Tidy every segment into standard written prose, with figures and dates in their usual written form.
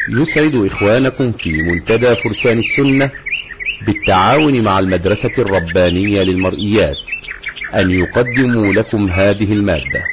يسعد إخوانكم في منتدى فرسان السنة بالتعاون مع المدرسة الربانية للمرئيات أن يقدموا لكم هذه المادة.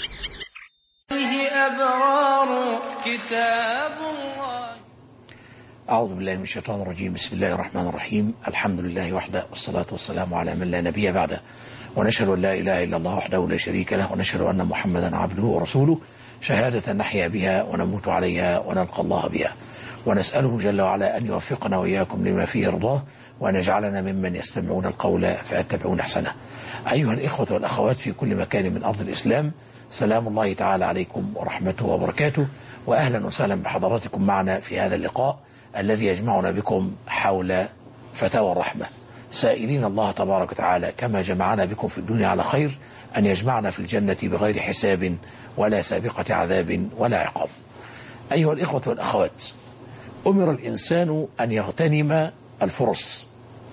أبرار كتاب الله. أعوذ بالله من الشيطان الرجيم. بسم الله الرحمن الرحيم. الحمد لله وحده، والصلاة والسلام على من لا نبي بعده، ونشهد أن لا إله إلا الله وحده لا شريك له، ونشهد أن محمدا عبده ورسوله، شهادة نحيا بها ونموت عليها ونلقى الله بها، ونسأله جل وعلا أن يوفقنا وإياكم لما فيه رضاه، وأن يجعلنا ممن يستمعون القول فيتبعون أحسنه. أيها الإخوة والأخوات في كل مكان من أرض الإسلام، سلام الله تعالى عليكم ورحمته وبركاته، وأهلا وسهلا بحضراتكم معنا في هذا اللقاء الذي يجمعنا بكم حول فتاوى الرحمة، سائلين الله تبارك وتعالى كما جمعنا بكم في الدنيا على خير أن يجمعنا في الجنة بغير حساب ولا سابقة عذاب ولا عقاب. أيها الإخوة والأخوات، أمر الإنسان أن يغتنم الفرص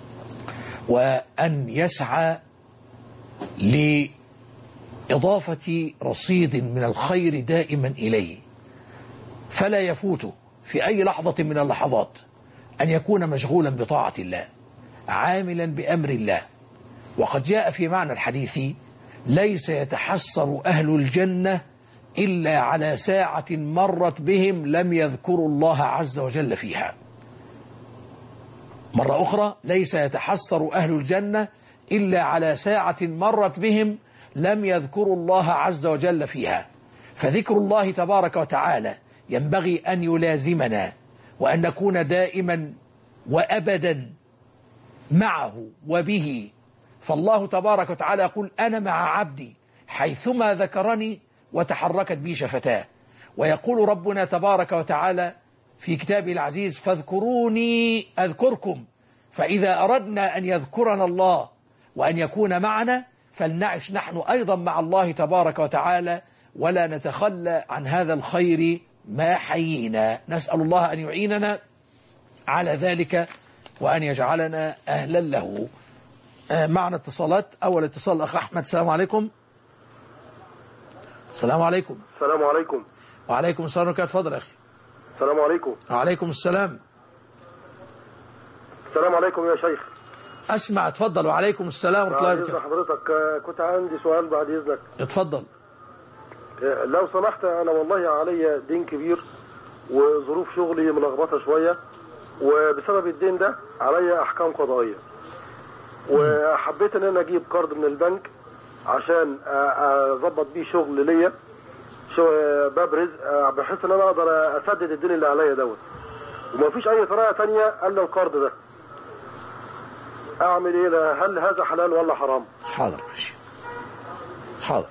وأن يسعى لإضافة رصيد من الخير دائما إليه، فلا يفوت في أي لحظة من اللحظات أن يكون مشغولا بطاعة الله، عاملا بأمر الله. وقد جاء في معنى الحديث: ليس يتحسر أهل الجنة إلا على ساعة مرت بهم لم يذكروا الله عز وجل فيها. مرة أخرى: ليس يتحسر أهل الجنة إلا على ساعة مرت بهم لم يذكروا الله عز وجل فيها. فذكر الله تبارك وتعالى ينبغي أن يلازمنا، وأن نكون دائما وأبدا معه وبه. فالله تبارك وتعالى يقول: أنا مع عبدي حيثما ذكرني وتحركت بي شفتاه. ويقول ربنا تبارك وتعالى في كتابه العزيز: فاذكروني أذكركم. فإذا أردنا أن يذكرنا الله وأن يكون معنا فلنعش نحن أيضا مع الله تبارك وتعالى، ولا نتخلى عن هذا الخير ما حيينا. نسأل الله أن يعيننا على ذلك وأن يجعلنا أهلا له. معنا اتصالات. أول اتصال الأخ أحمد. السلام عليكم. السلام عليكم. السلام عليكم. وعليكم السلام ورحمة الله. اتفضل يا أخي. السلام عليكم. وعليكم السلام. السلام عليكم يا شيخ. أسمع. اتفضل. وعليكم السلام ورحمة الله وبركاته. حضرتك كنت عندي سؤال بعد إذنك. اتفضل. لو سمحت، أنا والله علي دين كبير وظروف شغلي ملخبطة شوية، وبسبب الدين ده علي أحكام قضائية، وحبيت ان انا اجيب قرض من البنك عشان اظبط بيه شغل ليا، باب رزق، بحيث ان انا اقدر اسدد الدين اللي عليا دوت، ومفيش اي طريقه ثانيه الا القرض ده. اعمل ايه؟ هل هذا حلال ولا حرام؟ حاضر ماشي. حاضر.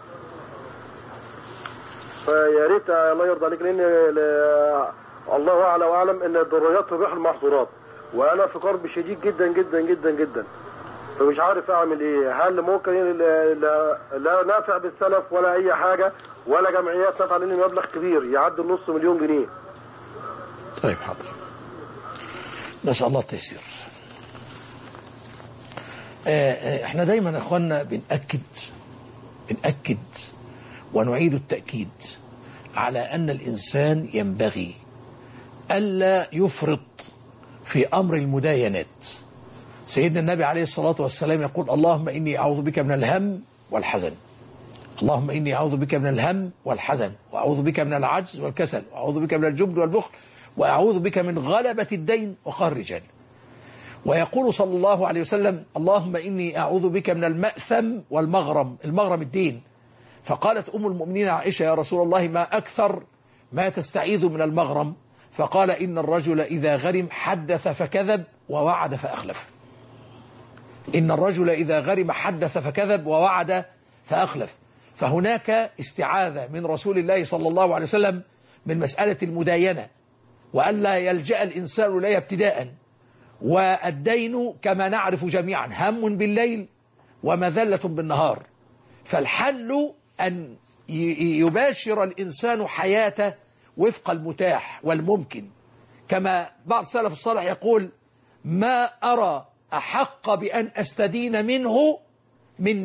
فيا ريت الله يرضى عليك، لان الله اعلى واعلم ان الضروريات تبيح المحظورات، وانا في قرب شديد جدا جدا جدا جدا، فمش عارف اعمل ايه. هل ممكن لا نافع بالسلف ولا اي حاجه ولا جمعيات نافعه، لان مبلغ كبير يعدي نص مليون جنيه. طيب حاضر. نسأل الله التيسير. احنا دايما يا اخوانا بنأكد ونعيد التأكيد على أن الإنسان ينبغي ألا يفرط في أمر المداينات. سيدنا النبي عليه الصلاة والسلام يقول: اللهم إني أعوذ بك من الهم والحزن. اللهم إني أعوذ بك من الهم والحزن، وأعوذ بك من العجز والكسل، وأعوذ بك من الجبن والبخل، وأعوذ بك من غلبة الدين وقهر الرجال. ويقول صلى الله عليه وسلم: اللهم إني أعوذ بك من المأثم والمغرم. المغرم الدين. فقالت أم المؤمنين عائشة: يا رسول الله، ما أكثر ما تستعيذ من المغرم؟ فقال: إن الرجل إذا غرم حدث فكذب ووعد فأخلف. إن الرجل إذا غرم حدث فكذب ووعد فأخلف. فهناك استعاذة من رسول الله صلى الله عليه وسلم من مسألة المداينة، وألا يلجأ الإنسان إليها ابتداء. والدين كما نعرف جميعا هم بالليل ومذلة بالنهار، فالحل أن يباشر الإنسان حياته وفق المتاح والممكن. كما بعض السلف الصالح يقول: ما أرى أحق بأن أستدين منه من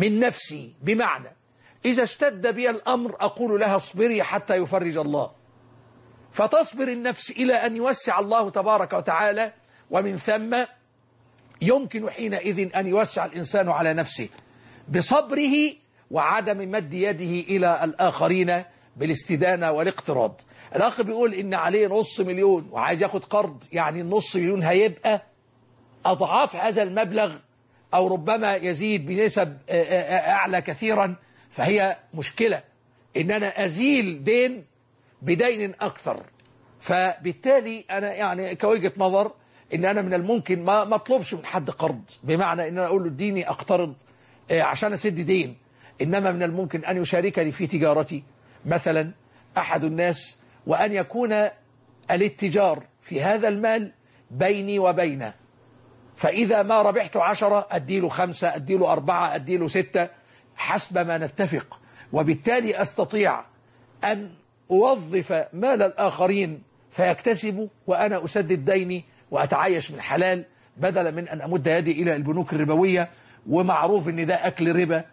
نفسي. بمعنى إذا اشتد بي الأمر أقول لها: اصبري حتى يفرج الله. فتصبر النفس إلى أن يوسع الله تبارك وتعالى، ومن ثم يمكن حينئذ أن يوسع الإنسان على نفسه بصبره وعدم مد يده إلى الآخرين بالاستدانة والاقتراض. الأخ بيقول إن عليه $500,000 وعايز ياخد قرض، يعني $500,000 هيبقى أضعاف هذا المبلغ أو ربما يزيد بنسب أعلى كثيرا. فهي مشكلة إن أنا أزيل دين بدين أكثر. فبالتالي أنا يعني كوجهة نظر إن أنا من الممكن ما أطلبش من حد قرض، بمعنى إن أنا أقول له اديني أقترض عشان أسد دين، إنما من الممكن أن يشاركني في تجارتي مثلا أحد الناس، وأن يكون الاتجار في هذا المال بيني وبينه، فإذا ما ربحت 10 أديله 5 أديله 4 أديله 6 حسب ما نتفق، وبالتالي أستطيع أن أوظف مال الآخرين فيكتسبوا وأنا أسدد ديني وأتعايش من حلال، بدلا من أن أمد يدي إلى البنوك الربوية. ومعروف أن ده أكل ربا،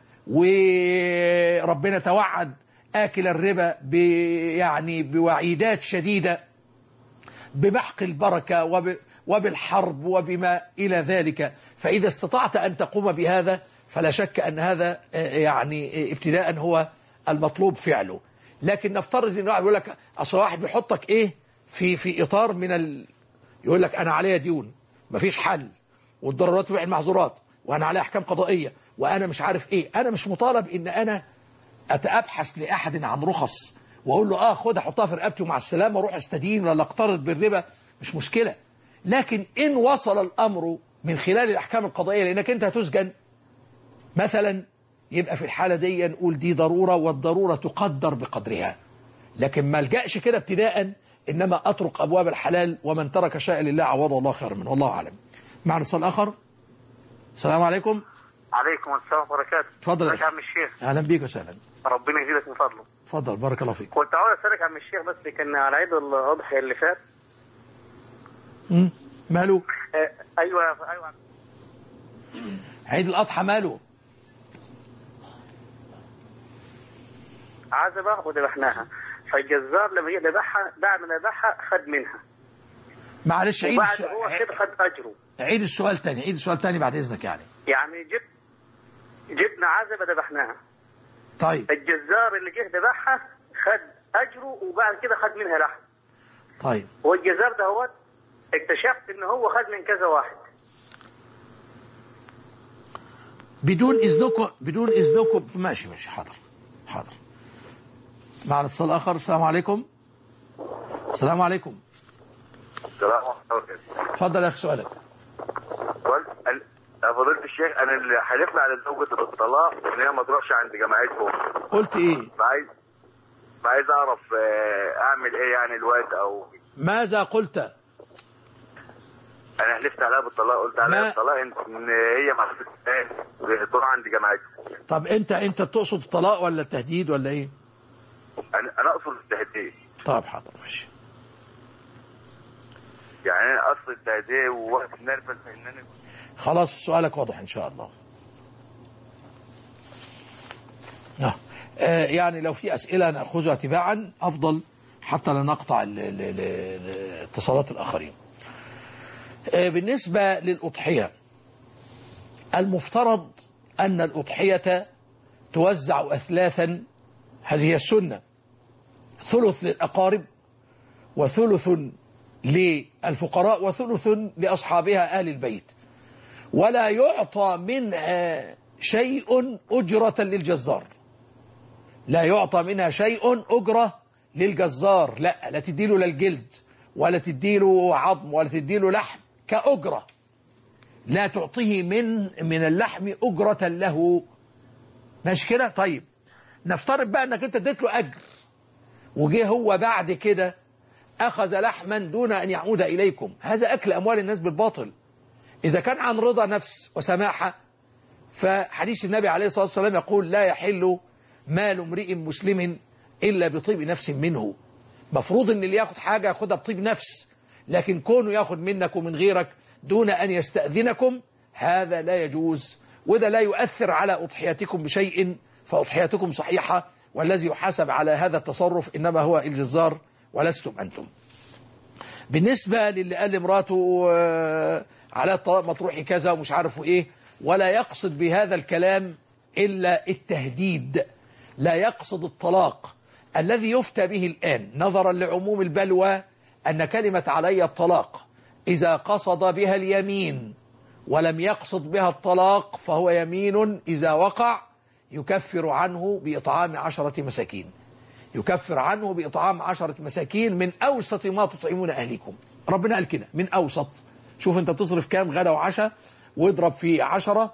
وربنا توعد آكل الربا يعني بوعيدات شديدة بمحق البركة وبالحرب وبما إلى ذلك. فإذا استطعت أن تقوم بهذا فلا شك أن هذا يعني ابتداء هو المطلوب فعله. لكن نفترض أن واحد يقول لك أصل واحد بيحطك إيه في إطار من يقول لك أنا عليا ديون مفيش حل، والضرورات تبيع المحظورات، وأنا عليا أحكام قضائية، وأنا مش عارف إيه. أنا مش مطالب إن أنا أتأبحث لأحد عن رخص وأقول له خد أحطها في رقبتي ومع السلامة وأروح أستدين ولا أقترض بالربا، مش مشكلة. لكن إن وصل الأمر من خلال الأحكام القضائية لأنك أنت هتسجن مثلا، يبقى في الحالة دي نقول دي ضرورة، والضرورة تقدر بقدرها. لكن ما الجأش كده ابتداء، إنما أطرق أبواب الحلال، ومن ترك شيئا لله عوضه الله خير منه، والله أعلم. معنا اتصال آخر. السلام عليكم. عليكم السلام ورحمة. تفضل يا عم الشيخ. أهلا بيك وسهلا. ربنا يزيدك من فضله. تفضل بارك الله فيك. كنت عاوز أسألك يا عم الشيخ، بس كان على عيد الأضحية اللي فات. ماله؟ أيوة. عيد الأضحى ماله؟ عزبة وذبحناها، فالجزار لما جه ذبحها بعد ما ذبحها خد منها. معلش عيد السؤال. هو كده خد أجره. عيد السؤال تاني، عيد السؤال تاني بعد إذنك. يعني جبنا عزبة ذبحناها. طيب. الجزار اللي جه ذبحها خد أجره وبعد كده خد منها لحم. طيب. والجزار ده هو اكتشفت إن هو خد من كذا واحد. بدون إذنكم ماشي حاضر. معنا اتصال آخر. السلام عليكم. السلام عليكم. السلام عليكم. اتفضل يا أخي سؤالك. فضيلة الشيخ، أنا اللي حلفنا على زوجة الطلاق إن هي ما تروحش عند جماعتهم. قلت إيه؟ عايز أعرف أعمل إيه يعني الوقت أو ماذا قلت؟ أنا حلفت عليها بالطلاق، قلت عليها بالطلاق إن هي ما تروح عند جماعتهم. طب أنت تقصد الطلاق ولا التهديد ولا إيه؟ أنا أقصد التهديد. طب حاضر ماشي. يعني أنا أقصد التهديد ووقت نرفز إن أنا خلاص سؤالك واضح إن شاء الله. يعني لو في أسئلة نأخذها تباعا أفضل حتى لا نقطع اتصالات الآخرين. بالنسبة للأضحية، المفترض أن الأضحية توزع أثلاثا، هذه هي السنة: ثلث للأقارب، وثلث للفقراء، وثلث لأصحابها آل البيت، ولا يعطى منها شيء أجرة للجزار. لا يعطى منها شيء أجرة للجزار، لا تديله للجلد ولا تديله عظم ولا تديله لحم كأجرة، لا تعطيه من اللحم أجرة له. ماشي كده؟ طيب نفترض بقى أنك أنت اديت له أجر، وجه هو بعد كده أخذ لحما دون أن يعود إليكم، هذا أكل أموال الناس بالباطل. إذا كان عن رضا نفس وسماحة، فحديث النبي عليه الصلاة والسلام يقول: لا يحل مال امرئ مسلم إلا بطيب نفس منه. مفروض أن اللي ياخد حاجة ياخدها بطيب نفس، لكن كونه ياخد منك ومن غيرك دون أن يستأذنكم هذا لا يجوز، وده لا يؤثر على أضحيتكم بشيء، فأضحيتكم صحيحة، والذي يحاسب على هذا التصرف إنما هو الجزار ولستم أنتم. بالنسبة للي قال لمراته على الطلاق مطروحي كذا ومش عارف إيه، ولا يقصد بهذا الكلام إلا التهديد، لا يقصد الطلاق الذي يفتى به الآن نظرا لعموم البلوى أن كلمة علي الطلاق إذا قصد بها اليمين ولم يقصد بها الطلاق فهو يمين إذا وقع يكفر عنه بإطعام 10 مساكين، يكفر عنه بإطعام 10 مساكين من أوسط ما تطعمون أهلكم. ربنا قال كده من أوسط. شوف أنت تصرف كام غدا وعشاء واضرب في 10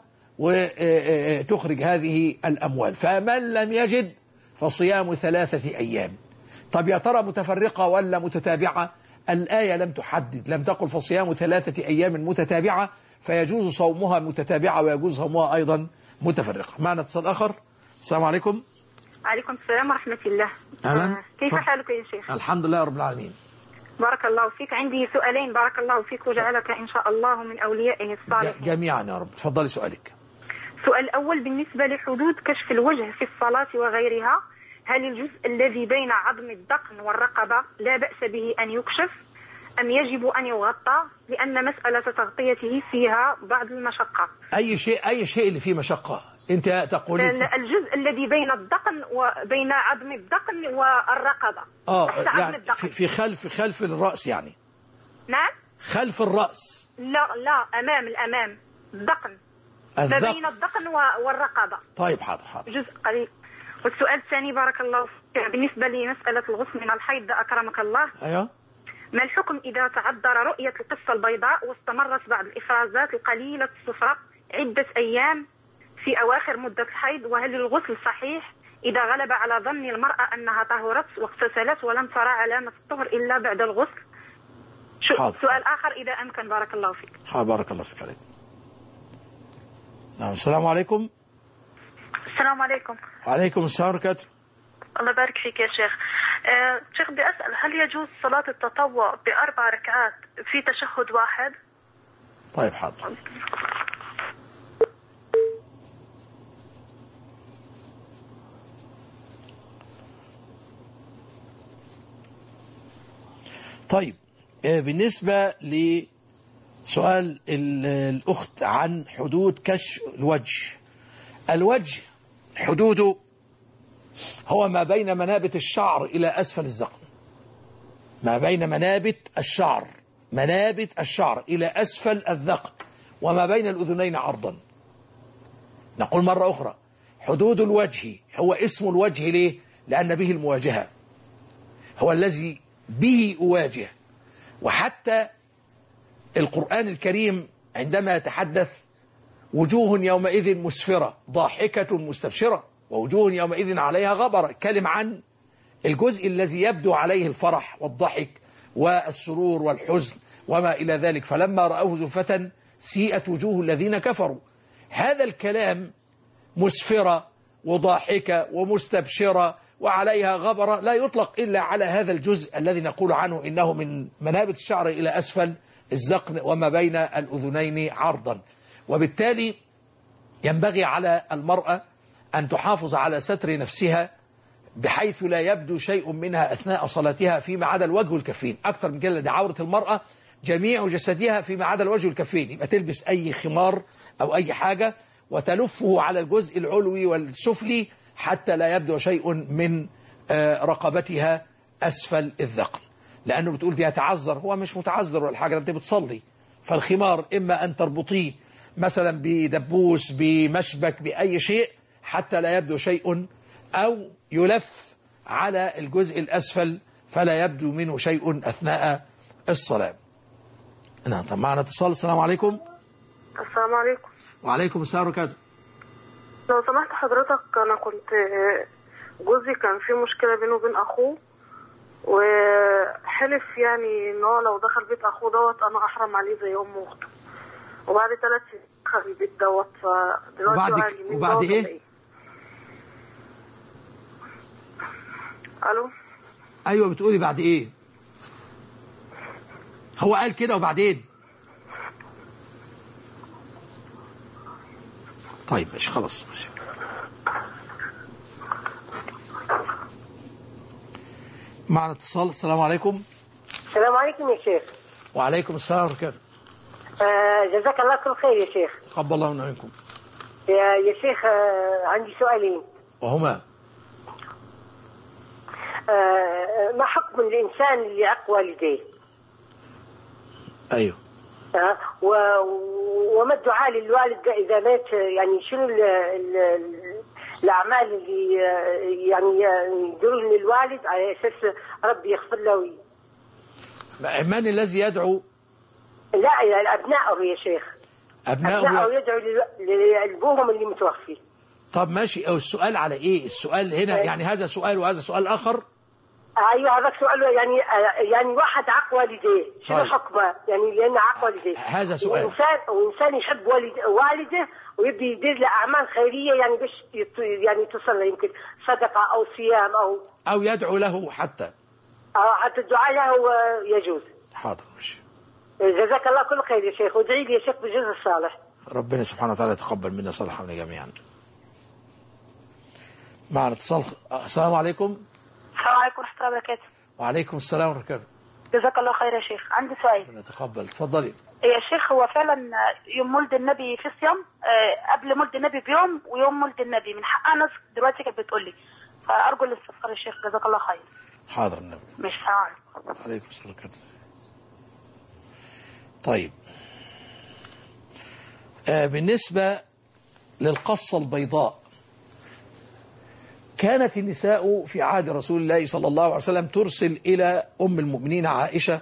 وتخرج هذه الأموال. فمن لم يجد فصيام 3 أيام. طب يا ترى متفرقة ولا متتابعة؟ الآية لم تحدد، لم تقل فصيام 3 أيام متتابعة فيجوز صومها متتابعة ويجوز صومها أيضا متفرقة. معنا اتصال آخر. السلام عليكم. عليكم السلام ورحمة الله. أهلا. كيف حالك يا شيخ؟ الحمد لله رب العالمين. بارك الله فيك. عندي سؤالين بارك الله فيك وجعلك إن شاء الله من أوليائه الصالحين. جميعا يا رب. تفضلي سؤالك. السؤال الأول بالنسبة لحدود كشف الوجه في الصلاة وغيرها، هل الجزء الذي بين عظم الذقن والرقبة لا بأس به أن يكشف أم يجب أن يغطى، لأن مسألة تغطيته فيها بعض المشقة؟ أي شيء اللي فيه مشقة أنت تقولين؟ الجزء الذي بين الذقن وبين عظم الذقن والرقبة. يعني في خلف الرأس يعني. نعم. خلف الرأس. لا الأمام الذقن. ما بين الذقن والرقبة. طيب حاضر. جزء قليل. والسؤال الثاني بارك الله فيك بالنسبة لمسألة الغسل من الحيض أكرمك الله. أيوه. ما الحكم إذا تعذر رؤية القصة البيضاء واستمرت بعض الإفرازات القليلة الصفراء عدة أيام في أواخر مدة الحيض، وهل الغسل صحيح إذا غلب على ظن المرأة أنها طهرت واغتسلت ولم ترى علامة الطهر إلا بعد الغسل؟ سؤال آخر إذا أمكن بارك الله فيك. بارك الله فيك عليك. نعم. السلام عليكم. السلام عليكم. وعليكم السلام ورحمة الله. الله يبارك فيك يا شيخ. شيخ بدي أسأل، هل يجوز صلاة التطوع ب4 ركعات في تشهد واحد؟ طيب حاضر. طيب بالنسبة لسؤال الأخت عن حدود كشف الوجه حدوده هو ما بين منابت الشعر إلى أسفل الذقن، ما بين منابت الشعر إلى أسفل الذقن، وما بين الأذنين عرضا. نقول مرة أخرى حدود الوجه هو اسم الوجه. ليه؟ لأن به المواجهة، هو الذي به أواجه. وحتى القرآن الكريم عندما يتحدث وجوه يومئذ مسفرة ضاحكة مستبشرة ووجوه يومئذ عليها غبرة، كلم عن الجزء الذي يبدو عليه الفرح والضحك والسرور والحزن وما إلى ذلك. فلما رأوه زلفة سيئت وجوه الذين كفروا. هذا الكلام مسفرة وضاحكة ومستبشرة وعليها غبرة لا يطلق إلا على هذا الجزء الذي نقول عنه إنه من منابت الشعر إلى أسفل الذقن وما بين الأذنين عرضا. وبالتالي ينبغي على المرأة أن تحافظ على ستر نفسها بحيث لا يبدو شيء منها أثناء صلاتها فيما عدا الوجه والكفين. أكثر من كده، عورة المرأة جميع جسدها فيما عدا الوجه والكفين. يبقى تلبس أي خمار أو أي حاجة وتلفه على الجزء العلوي والسفلي حتى لا يبدو شيء من رقبتها أسفل الذقن، لأنه بتقول دي هتعذر. هو مش متعذر ولا حاجة، أنت بتصلي. فالخمار إما أن تربطيه مثلا بدبوس بمشبك بأي شيء حتى لا يبدو شيء، أو يلف على الجزء الأسفل فلا يبدو منه شيء أثناء الصلاة. نعم. طب معنا اتصال. السلام عليكم. السلام عليكم. وعليكم السلام ورحمة الله. لو سمحت حضرتك، أنا كنت جوزي كان في مشكلة بينه وبين أخوه، وحلف يعني إن هو لو دخل بيت أخوه دوت أنا أحرم عليه زي أم أخته، وبعد 3 سنين دخل البيت دوت. فدلوقتي وبعد إيه؟ ألو. أيوة بتقولي بعد إيه؟ هو قال كده وبعدين؟ طيب ماشي خلاص ماشي. معنا اتصال. السلام عليكم. السلام عليكم يا شيخ. وعليكم السلام ورحمة الله. جزاك الله كل خير يا شيخ. تقبل الله منا ومنكم. يا شيخ عندي سؤالين. وهما ما حكم الإنسان اللي يعق والديه؟ أيوه. وما الدعاء للوالد إذا مات؟ يعني شنو الأعمال اللي يعني يديرون للوالد على أساس ربي يغفر له؟ من الذي يدعو؟ لا أبنائه يا شيخ. أبنائه يدعو لأبوهم اللي متوفي. طب ماشي. أو السؤال على إيه؟ السؤال هنا يعني هذا سؤال وهذا سؤال آخر. ايوه هذا سؤال. يعني واحد عق والديه شنو طيب. حكمه؟ يعني لان عق والديه هذا سؤال. وانسان يحب والده ويبي يدير له اعمال خيريه يعني باش يعني توصل له يمكن صدقه او صيام او يدعو له حتى حتى الدعاء له يجوز. حاضر ماشي. جزاك الله كل خير يا شيخ، وادعي لي يا شيخ بالجزء الصالح. ربنا سبحانه وتعالى يتقبل منا صالحنا جميعا. معنا اتصال. السلام عليكم. السلام عليكم ورحمة الله وبركاته. وعليكم السلام ورحمة الله. جزاك الله خير يا شيخ. عندي سؤال. نتقبل. تفضلي. يا شيخ هو فعلا يوم مولد النبي في صيام قبل مولد النبي بيوم ويوم مولد النبي من حقها ناس دلوقتي كانت بتقول لي، فأرجو الاستفسار يا شيخ. جزاك الله خير. حاضر النبي. مش سامع. عليكم السلام ورحمة الله. طيب بالنسبة للقصة البيضاء، كانت النساء في عهد رسول الله صلى الله عليه وسلم ترسل إلى أم المؤمنين عائشة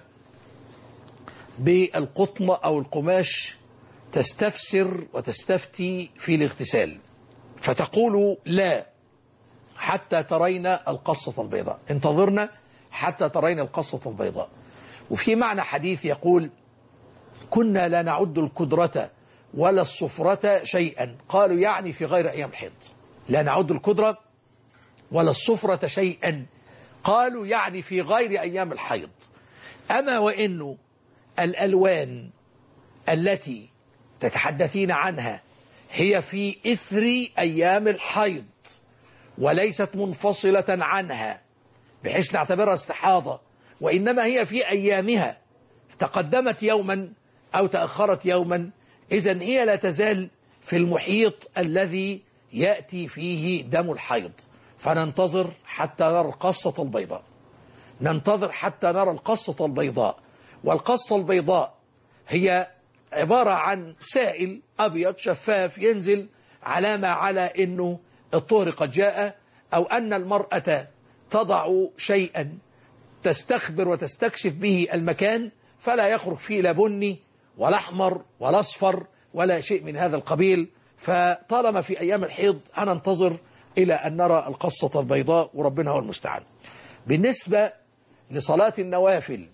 بالقطن أو القماش تستفسر وتستفتي في الاغتسال، فتقول لا حتى ترين القصة البيضاء، انتظرنا حتى ترين القصة البيضاء. وفي معنى حديث يقول كنا لا نعد الكدرة ولا الصفرة شيئا، قالوا يعني في غير أيام الحيض. لا نعد الكدرة ولا الصفرة شيئا، قالوا يعني في غير أيام الحيض. أما وإنه الألوان التي تتحدثين عنها هي في إثر أيام الحيض وليست منفصلة عنها بحيث نعتبرها استحاضة، وإنما هي في أيامها تقدمت يوما أو تأخرت يوما، إذن هي لا تزال في المحيط الذي يأتي فيه دم الحيض. فننتظر حتى نرى القصة البيضاء، ننتظر حتى نرى القصة البيضاء. والقصة البيضاء هي عبارة عن سائل أبيض شفاف ينزل علامة على أنه الطهر قد جاء، أو أن المرأة تضع شيئا تستخبر وتستكشف به المكان فلا يخرج فيه لا بني ولا أحمر ولا أصفر ولا شيء من هذا القبيل. فطالما في أيام الحيض هننتظر إلى أن نرى القصة البيضاء، وربنا هو المستعان. بالنسبة لصلاة النوافل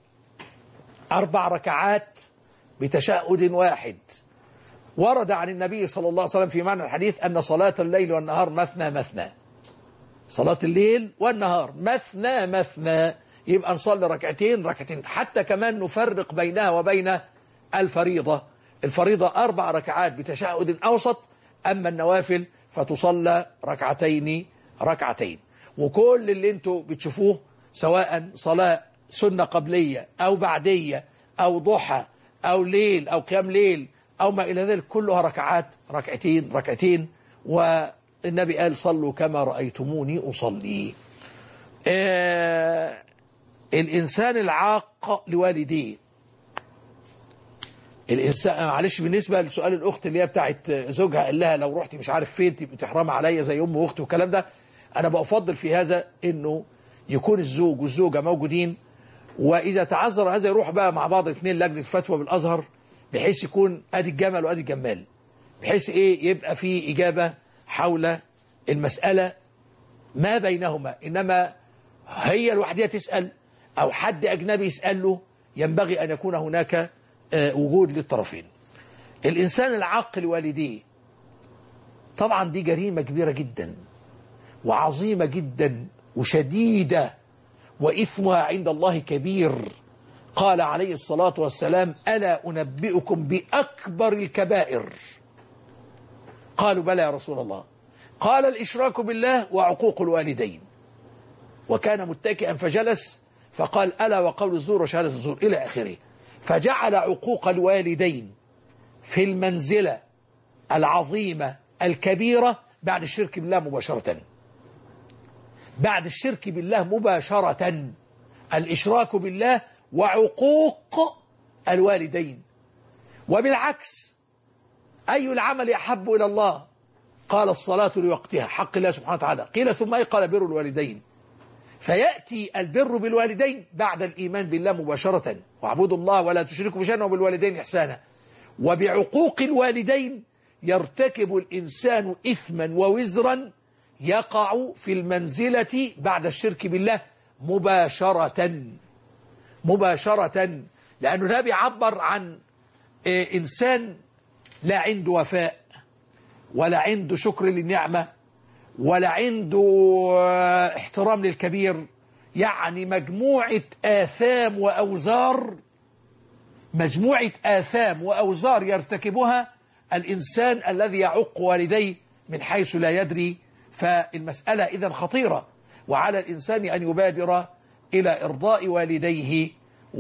4 ركعات بتشهد واحد، ورد عن النبي صلى الله عليه وسلم في معنى الحديث أن صلاة الليل والنهار مثنى مثنى، صلاة الليل والنهار مثنى مثنى، يبقى نصلي ركعتين ركعتين، حتى كمان نفرق بينها وبين الفريضة. الفريضة 4 ركعات بتشهد أوسط، أما النوافل فتصلى ركعتين ركعتين. وكل اللي انتوا بتشوفوه سواء صلاة سنة قبلية أو بعدية أو ضحى أو ليل أو قيام ليل أو ما إلى ذلك كلها ركعات ركعتين ركعتين. والنبي قال صلوا كما رأيتموني أصلي. الإنسان العاق لوالديه، الإنسان معلش بالنسبة لسؤال الأخت اللي هي بتاعت زوجها قال لها لو رحتي مش عارف فين تبقى تحرم عليا زي أم وأختي والكلام ده، أنا بفضل في هذا إنه يكون الزوج والزوجة موجودين، وإذا تعذر هذا يروح بقى مع بعض الاثنين لجنة فتوى بالأزهر بحيث يكون أدي الجمل وأدي الجمال، بحيث إيه يبقى في إجابة حول المسألة ما بينهما. إنما هي الوحدية تسأل أو حد أجنبي يسأل له، ينبغي أن يكون هناك وجود للطرفين. الإنسان العاق لوالديه طبعا دي جريمة كبيرة جدا وعظيمة جدا وشديدة، وإثمها عند الله كبير. قال عليه الصلاة والسلام ألا أنبئكم بأكبر الكبائر؟ قالوا بلى يا رسول الله. قال الإشراك بالله وعقوق الوالدين. وكان متكئا فجلس فقال ألا وقول الزور وشهادة الزور إلى آخره. فجعل عقوق الوالدين في المنزلة العظيمة الكبيرة بعد الشرك بالله مباشرة. بعد الشرك بالله مباشرة الإشراك بالله وعقوق الوالدين. وبالعكس أي العمل أحب إلى الله؟ قال الصلاة لوقتها حق الله سبحانه وتعالى. قيل ثم أي؟ قال بر الوالدين. فيأتي البر بالوالدين بعد الإيمان بالله مباشرة، واعبدوا الله ولا تشركوا بشيئا وبالوالدين إحسانا. وبعقوق الوالدين يرتكب الإنسان إثما ووزرا يقع في المنزلة بعد الشرك بالله مباشرة. لأنه النبي عبر عن إنسان لا عنده وفاء ولا عنده شكر للنعمة ولا عنده احترام للكبير، يعني مجموعة آثام وأوزار يرتكبها الإنسان الذي يعق والديه من حيث لا يدري. فالمسألة إذن خطيرة، وعلى الإنسان أن يبادر إلى إرضاء والديه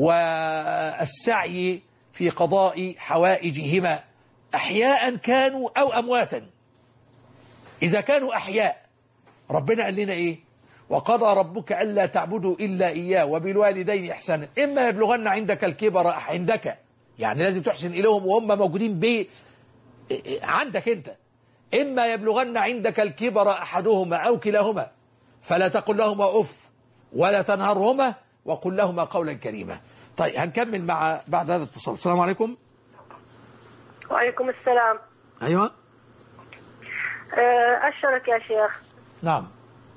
والسعي في قضاء حوائجهما أحياء كانوا أو أمواتا. إذا كانوا أحياء ربنا قال لنا إيه؟ وقضى ربك ألا تعبدوا إلا إياه وبالوالدين إحسانا إما يبلغن عندك الكبر عندك، يعني لازم تحسن إليهم وهم موجودين عندك أنت. إما يبلغن عندك الكبر أحدهما أو كلاهما فلا تقل لهما أف ولا تنهرهما وقل لهما قولا كريما. طيب هنكمل مع بعد هذا الاتصال. السلام عليكم. وعليكم السلام. أيوة. أشرك يا شيخ. نعم.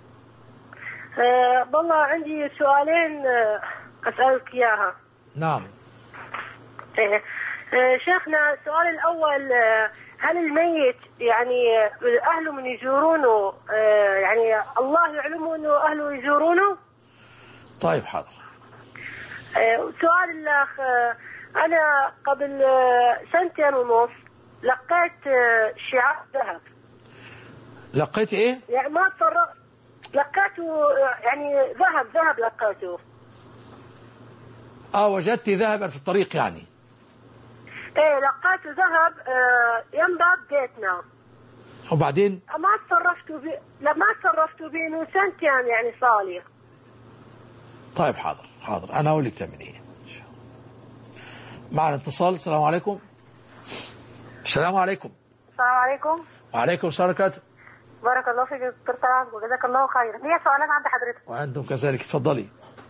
والله عندي سؤالين أسألك إياها. نعم. شيخنا السؤال الأول، هل الميت يعني أهله من يزورونه يعني الله يعلمه أنه أهله يزورونه؟ طيب حاضر. سؤال الأخ، أنا قبل 2.5 سنين لقيت شعار ذهب. لقيت إيه؟ يعني ما تصرفت، لقيته يعني ذهب لقيته. وجدت ذهبا في الطريق يعني؟ ايه لقيت ذهب يم باب بيتنا. وبعدين؟ ما تصرفتوا بيه انه سنتين يعني صالح. طيب حاضر انا اقول لك تعمل ايه. معنا اتصال. السلام عليكم. السلام عليكم. السلام عليكم. وعليكم السلام ورحمة. بارك الله فيك دكتور طلال وجزاك الله خيرا. ليا سؤالين عند حضرتك. وانتم كذلك، اتفضلي.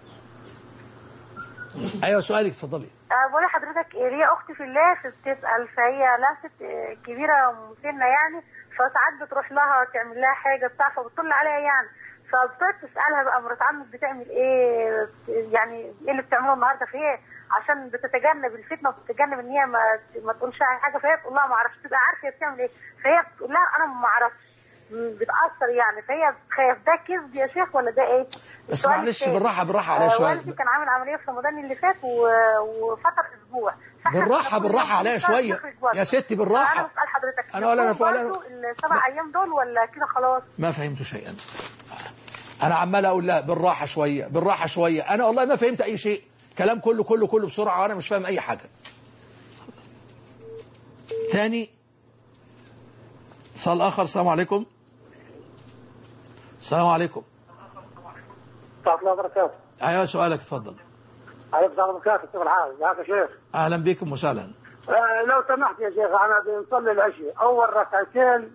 ايوه سؤالك اتفضلي. بقول لحضرتك ليا اختي في الله بتسال، فهي لست كبيره مسنه يعني، فساعات بتروح لها تعمل لها حاجه بتاع فبتطل عليها يعني، فبتقعد تسالها بقى مرات عمك بتعمل ايه، يعني ايه اللي بتعمله النهارده، فهي عشان بتتجنب الفتنه وبتتجنب ان هي ما تقولش حاجه، فهي تقول لها ما اعرفش، تبقى عارفه هي بتعمل ايه، فهي بتقول لها انا ما اعرفش، بتاثر يعني، فهي بتخاف. ده كذب يا شيخ ولا ده ايه؟ بس معلش بالراحه عليها شويه. والدي كان عامل عمليه في رمضان اللي فات وفتره اسبوع. بالراحه عليها شويه يا ستي، بالراحه. انا بسال حضرتك انا ولا ال7 ايام دول ولا كده خلاص؟ ما فهمت شيئا. انا عمال اقول لها بالراحه شويه. انا والله ما فهمت اي شيء، كلام كله بسرعه وانا مش فاهم اي حاجه. تاني اتصال اخر. السلام عليكم. السلام عليكم. ورحمة الله وبركاته. ايوه سؤالك اتفضل. عليكم السلام وبركاته. كيف الحال؟ معك يا شيخ. اهلا بكم وسهلا. لو سمحت يا شيخ، انا بنصلي العشاء اول ركعتين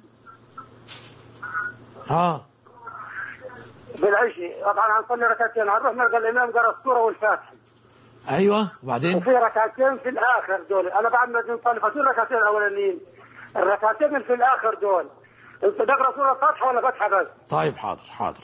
بالعشاء، طبعا هنصلي ركعتين، هنروح نلقى الامام قرأ السوره والفاتحه. ايوه وبعدين؟ وفي ركعتين في الاخر دول، انا بعد ما نصلي فاتين الركعتين الاولانيين، الركعتين اللي في الاخر دول انت تقرا سوره الفاتحه ولا فاتحه بس؟ طيب حاضر.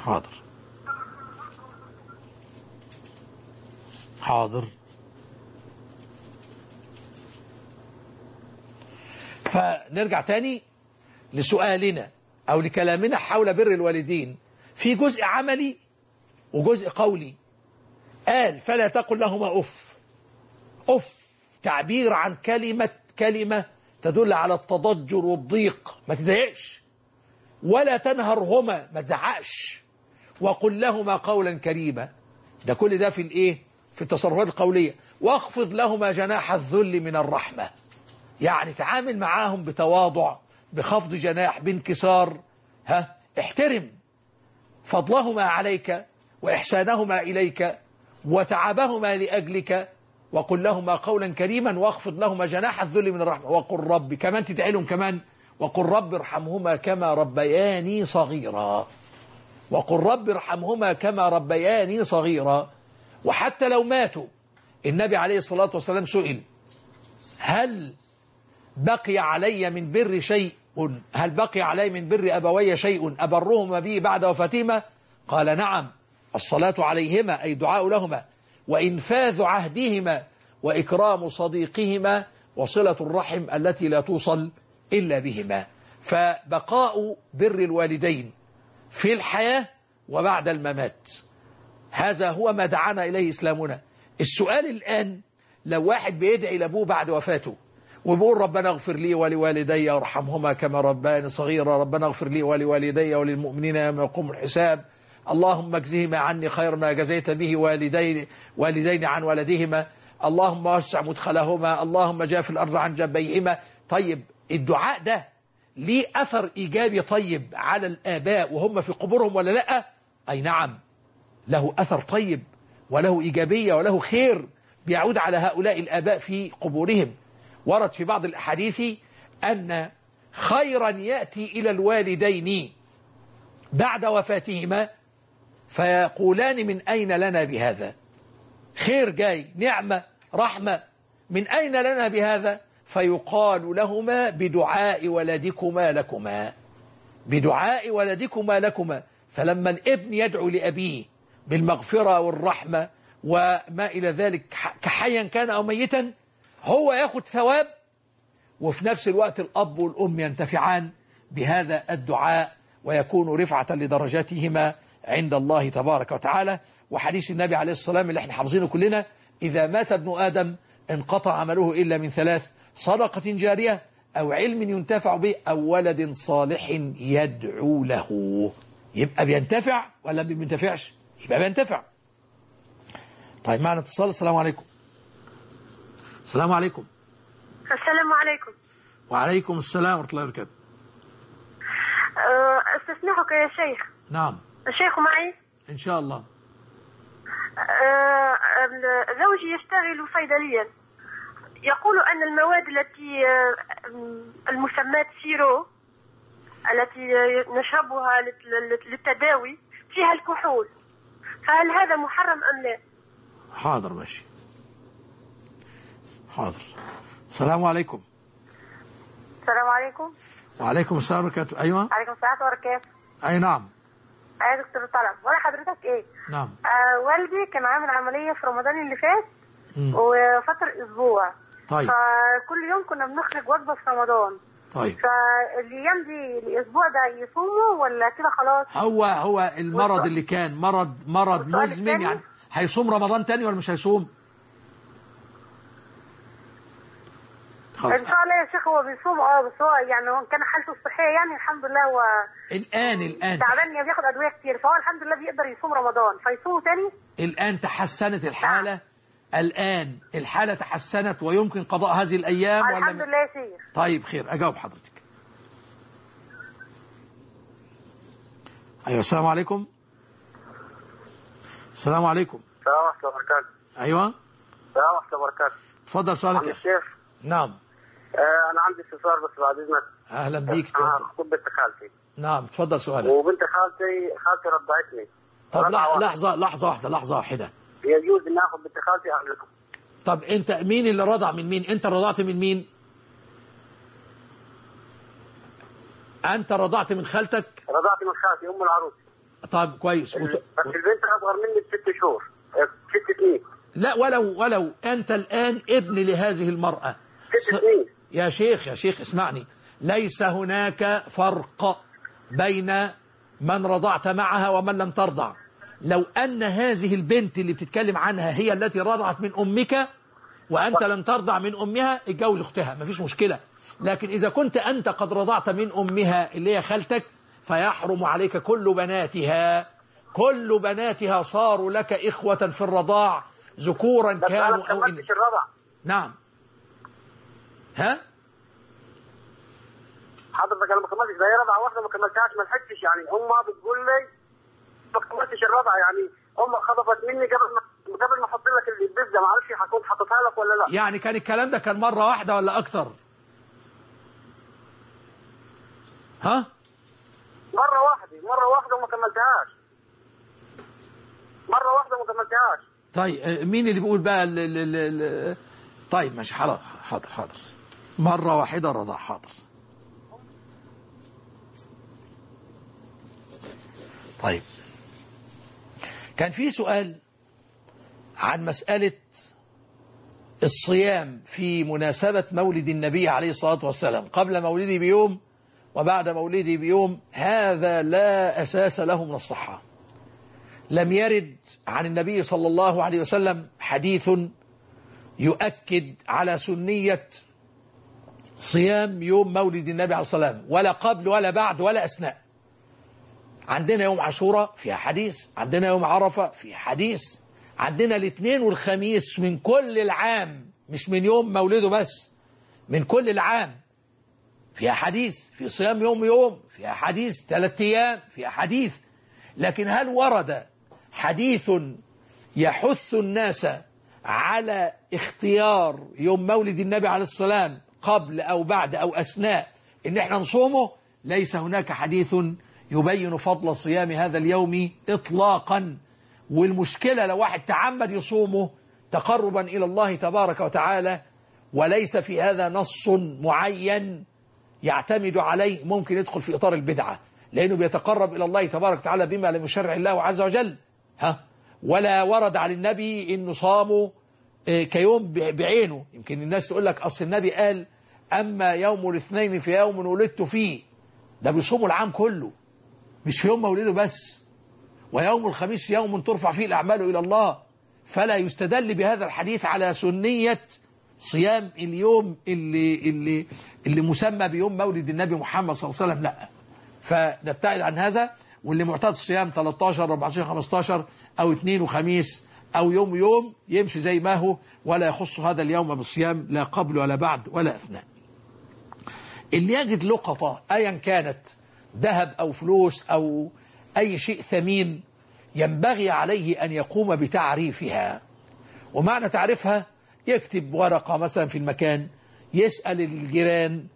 فنرجع تاني لسؤالنا أو لكلامنا حول بر الوالدين. في جزء عملي وجزء قولي. قال فلا تقل لهما أف تعبير عن كلمة تدل على التضجر والضيق، ما تضايقش. ولا تنهرهما، ما تزعقش. وقل لهما قولا كريما. ده كل ده في الايه؟ في التصرفات القولية. واخفض لهما جناح الذل من الرحمة، يعني تعامل معاهم بتواضع، بخفض جناح، بانكسار. احترم فضلهما عليك وإحسانهما إليك وتعبهما لأجلك، وقل لهما قولا كريما واخفض لهما جناح الذل من الرحمة. وقل رب، كمان تدعي لهم كمان، وقل رب ارحمهما كما ربياني صغيرا. وقل رب ارحمهما كما ربياني صغيرا. وحتى لو ماتوا، النبي عليه الصلاة والسلام سئل: هل بقي علي من بر شيء، هل بقي علي من بر أبوي شيء أبرهما به بعد وفاتهما؟ قال: نعم، الصلاة عليهما أي دعاء لهما، وإنفاذ عهدهما، وإكرام صديقهما، وصلة الرحم التي لا توصل إلا بهما. فبقاء بر الوالدين في الحياة وبعد الممات، هذا هو ما دعانا إليه إسلامنا. السؤال الآن، لو واحد بيدعي لأبوه بعد وفاته وبيقول: ربنا اغفر لي ولوالدي وارحمهما كما ربياني صغيرا، ربنا اغفر لي ولوالدي وللمؤمنين يوم يقوم الحساب، اللهم اجزهما عني خير ما جزيت به والدين عن ولدهما، اللهم وسع مدخلهما، اللهم جاف الأرض عن جنبيهما. طيب، الدعاء ده ليه أثر إيجابي طيب على الآباء وهم في قبورهم ولا لأ؟ أي نعم، له أثر طيب وله إيجابية وله خير بيعود على هؤلاء الآباء في قبورهم. ورد في بعض الأحاديث أن خيرا يأتي إلى الوالدين بعد وفاتهما فيقولان: من أين لنا بهذا؟ خير جاي، نعمة، رحمة، من أين لنا بهذا؟ فيقال لهما: بدعاء ولدكما لكما، بدعاء ولدكما لكما. فلما الابن يدعو لأبيه بالمغفرة والرحمة وما إلى ذلك، كحيا كان أو ميتا، هو ياخد ثواب، وفي نفس الوقت الأب والأم ينتفعان بهذا الدعاء ويكون رفعة لدرجاتهما عند الله تبارك وتعالى. وحديث النبي عليه الصلاة والسلام اللي احنا حافظينه كلنا: إذا مات ابن آدم انقطع عمله إلا من ثلاث: صدقة جارية، أو علم ينتفع به، أو ولد صالح يدعو له. يبقى بينتفع ولا ما بينتفعش؟ يبقى بينتفع. طيب، معنا اتصال. السلام عليكم. السلام عليكم. السلام عليكم. وعليكم السلام ورحمة الله وبركاته. استسمحك يا شيخ. نعم. الشيخ معي؟ إن شاء الله. زوجي يشتغل صيدليا، يقول أن المواد التي المسمات سيرو التي نشربها للتداوي فيها الكحول، فهل هذا محرم أم لا؟ حاضر، ماشي، حاضر. السلام عليكم. السلام عليكم. وعليكم السلام ورحمة الله وبركاته. أيوة. عليكم السلام وبركاته. أي نعم. يا دكتور طلب، ولا حضرتك إيه؟ نعم. والدي كان عامل عملية في رمضان اللي فات وفترة أسبوع. طيب. فكل يوم كنا بنخرج وجبة في رمضان. طيب. فالأيام دي الأسبوع ده يصوموا ولا كده خلاص؟ هو المرض اللي كان مرض مزمن، يعني هيصوم رمضان تاني ولا مش هيصوم؟ خلاص. ان شاء الله يا شيخ هو بيصوم، بس هو يعني هو كان حالته الصحيه يعني الحمد لله، هو الان تعبان، بياخد ادويه كتير، فهو الحمد لله بيقدر يصوم رمضان، فيصوم تاني. الان تحسنت الحاله. الان الحاله تحسنت ويمكن قضاء هذه الايام ولا؟ الحمد لله يا شيخ. طيب، خير. اجاوب حضرتك. ايوه. السلام عليكم. السلام عليكم. السلام ورحمة الله وبركاته. ايوه. السلام ورحمة الله وبركاته. اتفضل سؤالك يا شيخ. نعم. أنا عندي استفسار بس بعد إذنك. أهلا بيك. أنا أخطب بنت خالتي. نعم، اتفضل سؤالك. وبنت خالتي رضعتني. طب لحظة واحدة. يجوز إن آخذ بنت خالتي أم لا؟ طب أنت مين اللي رضع من مين؟ أنت رضعت من مين؟ أنت رضعت من خالتك؟ رضعت من خالتي أم العروس. طب كويس. بس البنت أصغر مني ب6 شهور، 6 سنين. لا، ولو أنت الآن ابن لهذه المرأة. 6 سنين. يا شيخ اسمعني، ليس هناك فرق بين من رضعت معها ومن لم ترضع. لو أن هذه البنت اللي بتتكلم عنها هي التي رضعت من أمك وأنت لم ترضع من أمها، اتجوز أختها، مفيش مشكلة. لكن إذا كنت أنت قد رضعت من أمها اللي هي خالتك، فيحرم عليك كل بناتها، كل بناتها صاروا لك إخوة في الرضاع ذكورا كانوا أو إن. نعم. ها؟ حضرتك انا ما كملتش، ده هي رضعه واحده ما كملتهاش، ما لحقتش يعني. امها بتقول لي ما كملتش الرضعه، يعني امك خطفت مني قبل ما احط لك البيتزا، ما اعرفش هكون حطيتها لك ولا لا. يعني كان الكلام ده كان مره واحده ولا اكتر؟ ها؟ مره واحده وما كملتهاش. مره واحده وما كملتهاش. طيب مين اللي بيقول بقى طيب ماشي، حاضر. مره واحده رضع، حاضر. طيب كان في سؤال عن مسألة الصيام في مناسبة مولد النبي عليه الصلاة والسلام، قبل مولده بيوم وبعد مولده بيوم. هذا لا أساس له من الصحة. لم يرد عن النبي صلى الله عليه وسلم حديث يؤكد على سنية صيام يوم مولد النبي عليه الصلاة والسلام، ولا قبل ولا بعد ولا أثناء. عندنا يوم عاشوراء فيها حديث، عندنا يوم عرفة فيها حديث، عندنا الاثنين والخميس من كل العام، مش من يوم مولده بس، من كل العام فيها حديث. في صيام يوم فيها حديث، 3 أيام فيها حديث. لكن هل ورد حديث يحث الناس على اختيار يوم مولد النبي عليه السلام قبل أو بعد أو أثناء إن احنا نصومه؟ ليس هناك حديث يبين فضل صيام هذا اليوم إطلاقا. والمشكلة لو واحد تعمد يصومه تقربا إلى الله تبارك وتعالى وليس في هذا نص معين يعتمد عليه، ممكن يدخل في إطار البدعة، لأنه بيتقرب إلى الله تبارك وتعالى بما لم يشرع الله عز وجل. ولا ورد على النبي إنه صاموا كيوم بعينه. يمكن الناس تقول لك أصل النبي قال أما يوم الاثنين في يوم ولدت فيه، ده بيصوموا العام كله مش في يوم مولده بس. ويوم الخميس يوم ترفع فيه الأعمال إلى الله، فلا يستدل بهذا الحديث على سنية صيام اليوم اللي مسمى بيوم مولد النبي محمد صلى الله عليه وسلم. لا، فنبتعد عن هذا. واللي معتاد الصيام 13 14 15 أو 2 وخميس أو يوم يمشي زي ما هو، ولا يخص هذا اليوم بالصيام لا قبل ولا بعد ولا أثناء. اللي يجد لقطة أيا كانت، ذهب أو فلوس أو أي شيء ثمين، ينبغي عليه أن يقوم بتعريفها. ومعنى تعريفها يكتب ورقة مثلا في المكان، يسأل الجيران،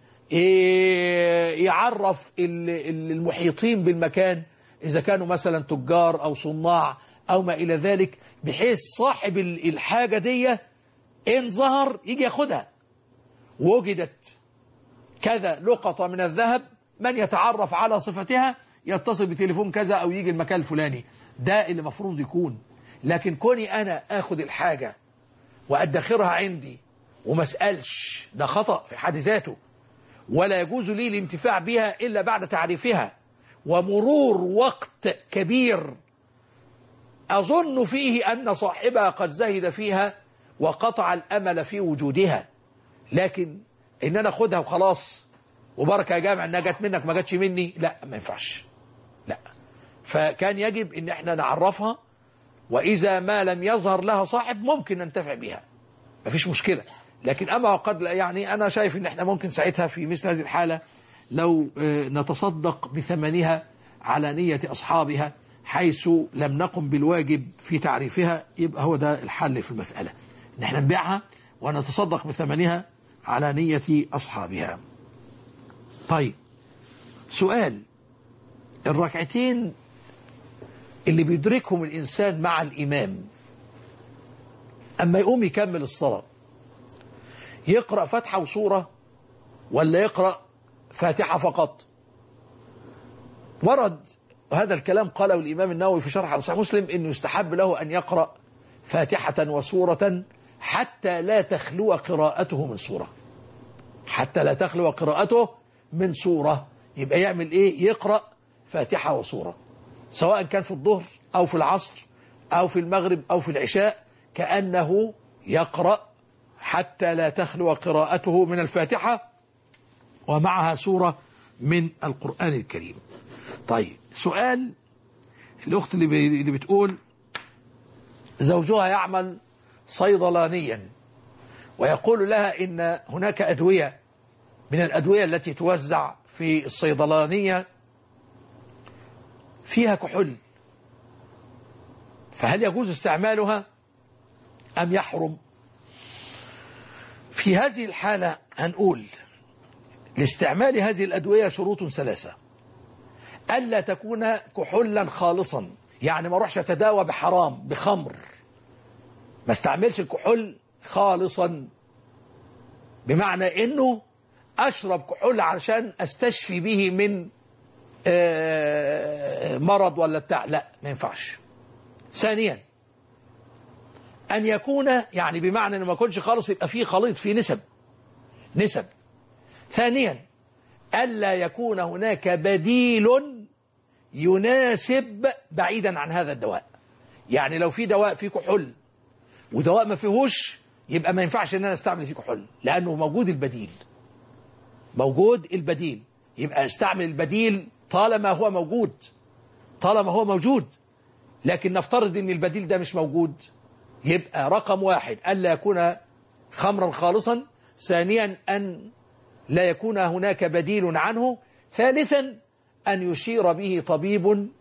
يعرف المحيطين بالمكان إذا كانوا مثلا تجار أو صناع أو ما إلى ذلك، بحيث صاحب الحاجة دي إن ظهر يجي ياخدها. وجدت كذا لقطة من الذهب، من يتعرف على صفتها يتصل بتليفون كذا أو يجي المكان الفلاني. ده اللي مفروض يكون. لكن كوني أنا أخذ الحاجة وأدخرها عندي وما اسألش، ده خطأ في حد ذاته، ولا يجوز لي الانتفاع بها إلا بعد تعريفها ومرور وقت كبير أظن فيه أن صاحبها قد زهد فيها وقطع الأمل في وجودها. لكن إن أنا أخدها وخلاص وبركة يا جامع إنها جت منك ما جاتش مني، لا، ما ينفعش، لا. فكان يجب إن احنا نعرفها، وإذا ما لم يظهر لها صاحب ممكن ننتفع بها، ما فيش مشكلة. لكن أما قد يعني أنا شايف إن احنا ممكن ساعتها في مثل هذه الحالة لو نتصدق بثمنها على نية أصحابها، حيث لم نقم بالواجب في تعريفها، يبقى هو ده الحل في المسألة، إن احنا نبيعها ونتصدق بثمنها على نية أصحابها. طيب، سؤال: الركعتين اللي بيدركهم الإنسان مع الإمام أما يقوم يكمل الصلاة، يقرأ فاتحة وسورة ولا يقرأ فاتحة فقط؟ ورد وهذا الكلام قاله الإمام النووي في شرح على صحيح مسلم، إنه يستحب له أن يقرأ فاتحة وسورة حتى لا تخلو قراءته من سورة، حتى لا تخلو قراءته من سورة. يبقى يعمل إيه؟ يقرأ فاتحة وسورة، سواء كان في الظهر أو في العصر أو في المغرب أو في العشاء، كأنه يقرأ حتى لا تخلو قراءته من الفاتحة ومعها سورة من القرآن الكريم. طيب، سؤال: الأخت اللي بتقول زوجها يعمل صيدلانيا ويقول لها إن هناك أدوية من الأدوية التي توزع في الصيدلانية فيها كحول، فهل يجوز استعمالها أم يحرم؟ في هذه الحالة هنقول لاستعمال هذه الأدوية شروط ثلاثة: ألا تكون كحولا خالصا، يعني ما اروحش اتداوى بحرام بخمر، ما استعملش الكحول خالصا بمعنى انه اشرب كحول علشان استشفي به من مرض ولا بتاع، لا ما ينفعش. ثانيا ان يكون يعني بمعنى انه ما يكونش خالص، يبقى فيه خليط، فيه نسب. ثانيا ألا يكون هناك بديل يناسب بعيدا عن هذا الدواء، يعني لو في دواء فيه كحول ودواء ما فيهوش يبقى ما ينفعش ان انا استعمل فيه كحول، لانه موجود البديل، يبقى استعمل البديل طالما هو موجود. لكن نفترض ان البديل ده مش موجود، يبقى رقم واحد ألا يكون خمرا خالصا، ثانيا أن لا يكون هناك بديل عنه، ثالثا أن يشير به طبيب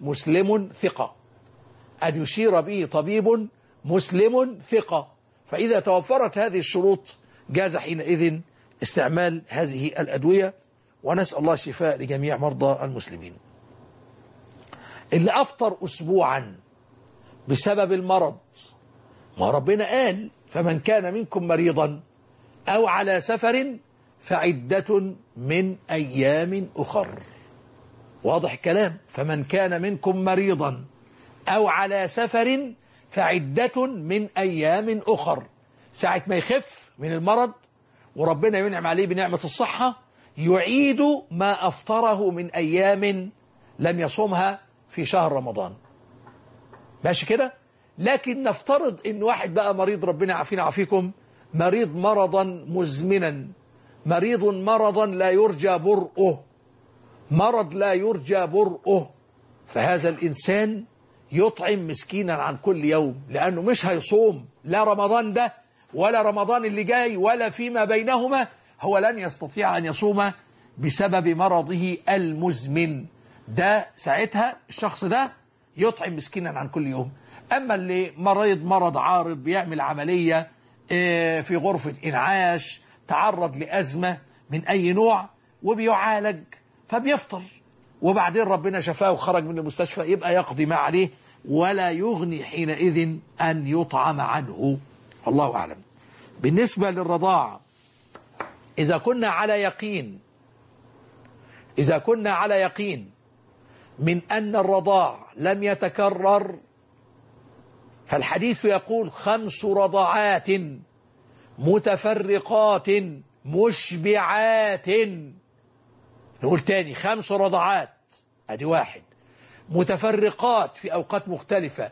مسلم ثقة. فإذا توفرت هذه الشروط جاز حينئذ استعمال هذه الأدوية، ونسأل الله الشفاء لجميع مرضى المسلمين. اللي أفطر أسبوعا بسبب المرض، ما ربنا قال فمن كان منكم مريضا أو على سفر فعدة من أيام أخر. واضح الكلام؟ فمن كان منكم مريضا أو على سفر فعدة من أيام أخر. ساعة ما يخف من المرض وربنا ينعم عليه بنعمة الصحة يعيد ما أفطره من أيام لم يصومها في شهر رمضان. ماشي كده؟ لكن نفترض إن واحد بقى مريض، ربنا يعافينا ويعافيكم، مريض مرضا مزمنا، مرضا لا يرجى برؤه، فهذا الإنسان يطعم مسكينا عن كل يوم، لأنه مش هيصوم لا رمضان ده ولا رمضان اللي جاي ولا فيما بينهما، هو لن يستطيع أن يصوم بسبب مرضه المزمن ده. ساعتها الشخص ده يطعم مسكينا عن كل يوم. أما اللي مرض عارض بيعمل عملية في غرفة إنعاش، تعرض لأزمة من أي نوع وبيعالج فبيفطر، وبعدين ربنا شفاه وخرج من المستشفى، يبقى يقضي ما عليه ولا يغني حينئذ أن يطعم عنه. الله أعلم. بالنسبة للرضاعة، إذا كنا على يقين من أن الرضاع لم يتكرر، فالحديث يقول 5 رضعات متفرقات مشبعات. نقول تاني 5 رضعات، ادي 1، متفرقات في أوقات مختلفة،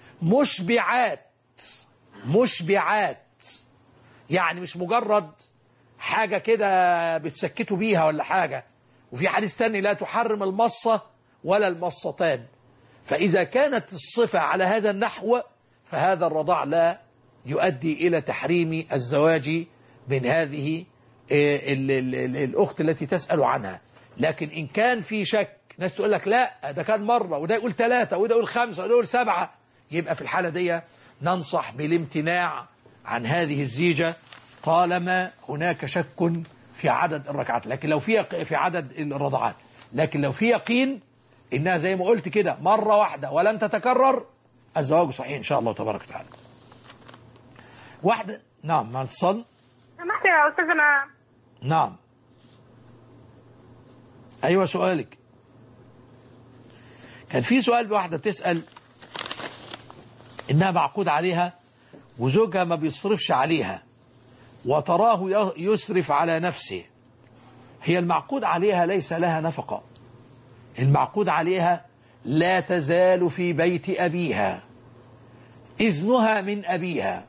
مشبعات يعني مش مجرد حاجة كده بتسكتوا بيها ولا حاجة. وفي حديث تاني لا تحرم المصة ولا المصتان. فإذا كانت الصفة على هذا النحو فهذا الرضاع لا يؤدي إلى تحريم الزواج من هذه الأخت التي تسأل عنها. لكن إن كان في شك، ناس تقول لك لا ده كان مرة وده يقول 3 وده يقول 5 وده يقول 7، يبقى في الحالة دي ننصح بالامتناع عن هذه الزيجة طالما هناك شك في عدد الركعات، لكن لو في عدد الرضعات. لكن لو في يقين إنها زي ما قلت كده مرة واحدة ولم تتكرر، الزواج صحيح إن شاء الله تبارك وتعالى. واحدة، نعم، مع اتصال. سمحت يا أستاذنا. نعم، أيوة سؤالك. كان في سؤال بواحدة بتسأل إنها معقود عليها وزوجها ما بيصرفش عليها وتراه يسرف على نفسه. هي المعقود عليها ليس لها نفقة، المعقود عليها لا تزال في بيت أبيها، إذنها من أبيها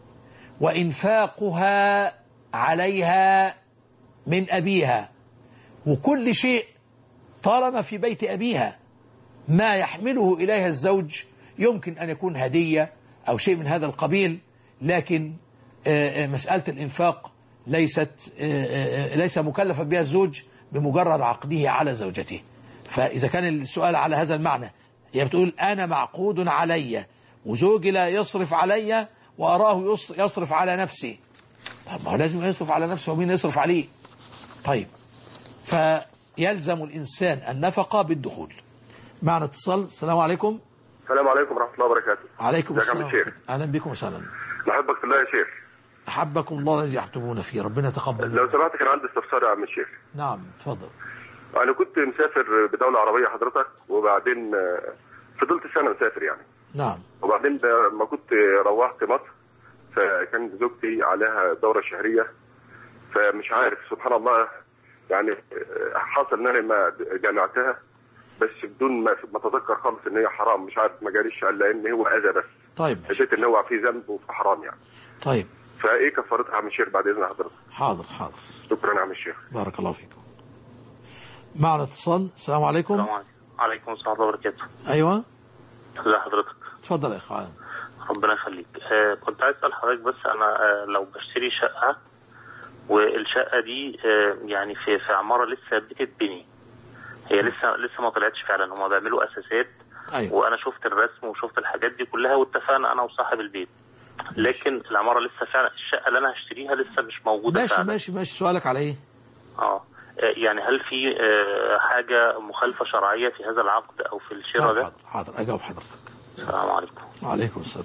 وإنفاقها عليها من أبيها، وكل شيء طالما في بيت أبيها ما يحمله إليها الزوج يمكن أن يكون هدية أو شيء من هذا القبيل، لكن مسألة الإنفاق ليس مكلفا بها الزوج بمجرد عقده على زوجته. فإذا كان السؤال على هذا المعنى، هي بتقول أنا معقود علي وزوجي لا يصرف علي وأراه يصرف على نفسه. طب ما هو لازم يصرف على نفسه، ومين يصرف عليه؟ طيب، فيلزم الإنسان النفقة بالدخول. معنا اتصال. السلام عليكم. السلام عليكم ورحمة الله وبركاته. عليكم السلام. أهلا بكم وسهلا. نحبك في الله يا شيخ. أحبكم الله الذي يحببون فيه، ربنا يتقبل. لو سمحت كان عندي استفسار يا عم الشيخ. نعم اتفضل. أنا كنت مسافر بدولة عربية حضرتك، وبعدين فضلت سنة مسافر يعني. نعم. وبعدين لما كنت روحت مصر، فكان زوجتي عليها دورة شهرية، فمش عارف سبحان الله يعني حصل ان انا ما جامعتها، بس بدون ما اتذكر خالص ان هي حرام، مش عارف ما جاريش الا ان هو اذى بس. طيب حسيت ان هو في ذنب وفي حرام يعني. طيب فايه كفارتها يا عم الشيخ بعد اذن حضرتك؟ حاضر. شكرا يا عم الشيخ. بارك الله فيكم. معنا اتصال. السلام عليكم. السلام عليكم. وعليكم السلام ورحمة الله وبركاته. ايوه. ازي حضرتك؟ اتفضل يا اخوان. ربنا يخليك. كنت عايز اسال حضرتك، بس انا لو بشتري شقه والشقه دي يعني في عماره لسه بتتبني، هي لسه ما طلعتش فعلا، هم بيعملوا اساسات. أيوة. وانا شفت الرسم وشفت الحاجات دي كلها واتفقنا انا وصاحب البيت، لكن العماره لسه فعلا الشقه اللي انا هشتريها لسه مش موجوده. ماشي. سؤالك على ايه؟ يعني هل في حاجه مخالفه شرعيه في هذا العقد او في الشراء ده؟ حاضر اجاوب حضرتك. السلام عليكم. وعليكم السلام.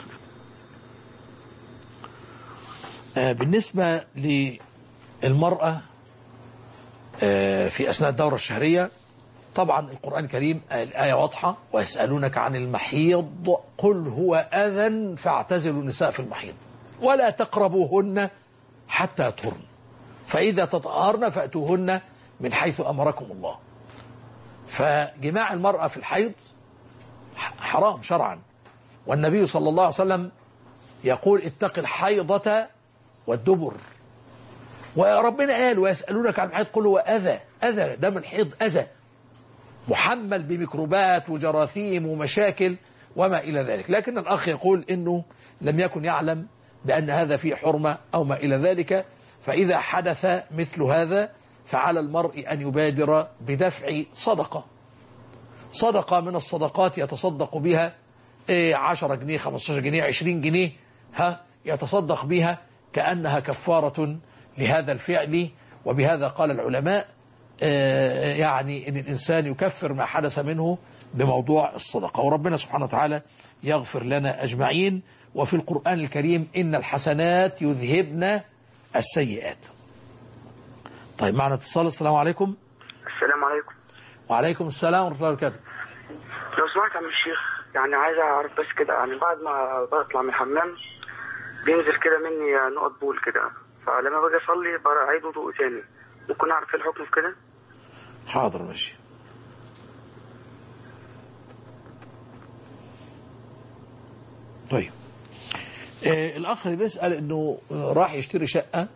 بالنسبة للمرأة في أثناء الدورة الشهرية، طبعا القرآن الكريم الآية واضحة: ويسألونك عن المحيض قل هو أذى فاعتزلوا النساء في المحيض ولا تقربوهن حتى يطهرن فإذا تطهرن فأتوهن من حيث أمركم الله. فجماع المرأة في الحيض حرام شرعا، والنبي صلى الله عليه وسلم يقول اتق الحيضة والدبر. وربنا قال ويسألونك عن المحيض قل هو أذى، دم الحيض أذى محمل بميكروبات وجراثيم ومشاكل وما إلى ذلك، لكن الأخ يقول إنه لم يكن يعلم بأن هذا فيه حرمة أو ما إلى ذلك. فإذا حدث مثل هذا فعلى المرء أن يبادر بدفع صدقة من الصدقات يتصدق بها 10 جنيه 15 جنيه 20 جنيه يتصدق بها كأنها كفارة لهذا الفعل. وبهذا قال العلماء يعني إن الإنسان يكفر ما حدث منه بموضوع الصدقة. وربنا سبحانه وتعالى يغفر لنا أجمعين. وفي القرآن الكريم إن الحسنات يذهبن السيئات. طيب معنا اتصال. السلام عليكم. السلام عليكم. وعليكم السلام ورحمة الله وبركاته. لو سمحت يا عم الشيخ، يعني عايز اعرف بس كده، يعني بعد ما بطلع من الحمام بينزل كده مني نقط بول كده، فلما باجي اصلي بعيد وضوء تاني، ممكن اعرف ايه الحكم في كده؟ حاضر ماشي. طيب الأخ اللي بيسأل إنه راح يشتري شقة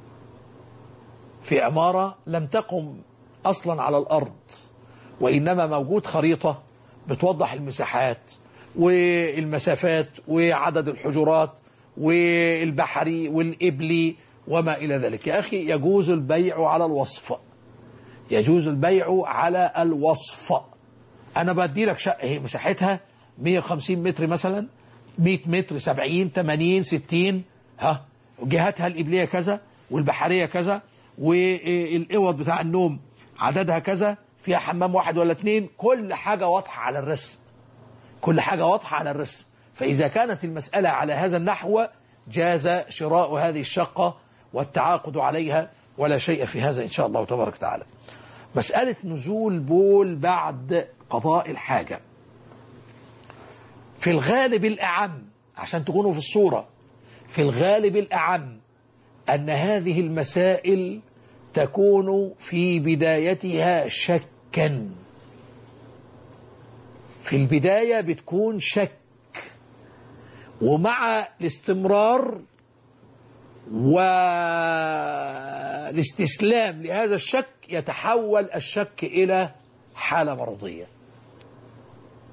في عمارة لم تقم أصلا على الأرض، وإنما موجود خريطة بتوضح المساحات والمسافات وعدد الحجرات والبحري والإبلي وما إلى ذلك. يا أخي يجوز البيع على الوصف، يجوز البيع على الوصف. أنا بدي لك شقة هي مساحتها 150 متر مثلا، 100 متر 70 80 60 جهتها الإبلية كذا والبحرية كذا والإوض بتاع النوم عددها كذا، فيها حمام 1 ولا 2، كل حاجة واضحة على الرسم، كل حاجة واضحة على الرسم. فإذا كانت المسألة على هذا النحو جاز شراء هذه الشقة والتعاقد عليها ولا شيء في هذا إن شاء الله تبارك وتعالى. مسألة نزول بول بعد قضاء الحاجة في الغالب الأعم، عشان تكونوا في الصورة، في الغالب الأعم أن هذه المسائل تكون في بدايتها شكا، في البداية بتكون شك، ومع الاستمرار والاستسلام لهذا الشك يتحول الشك إلى حالة مرضية.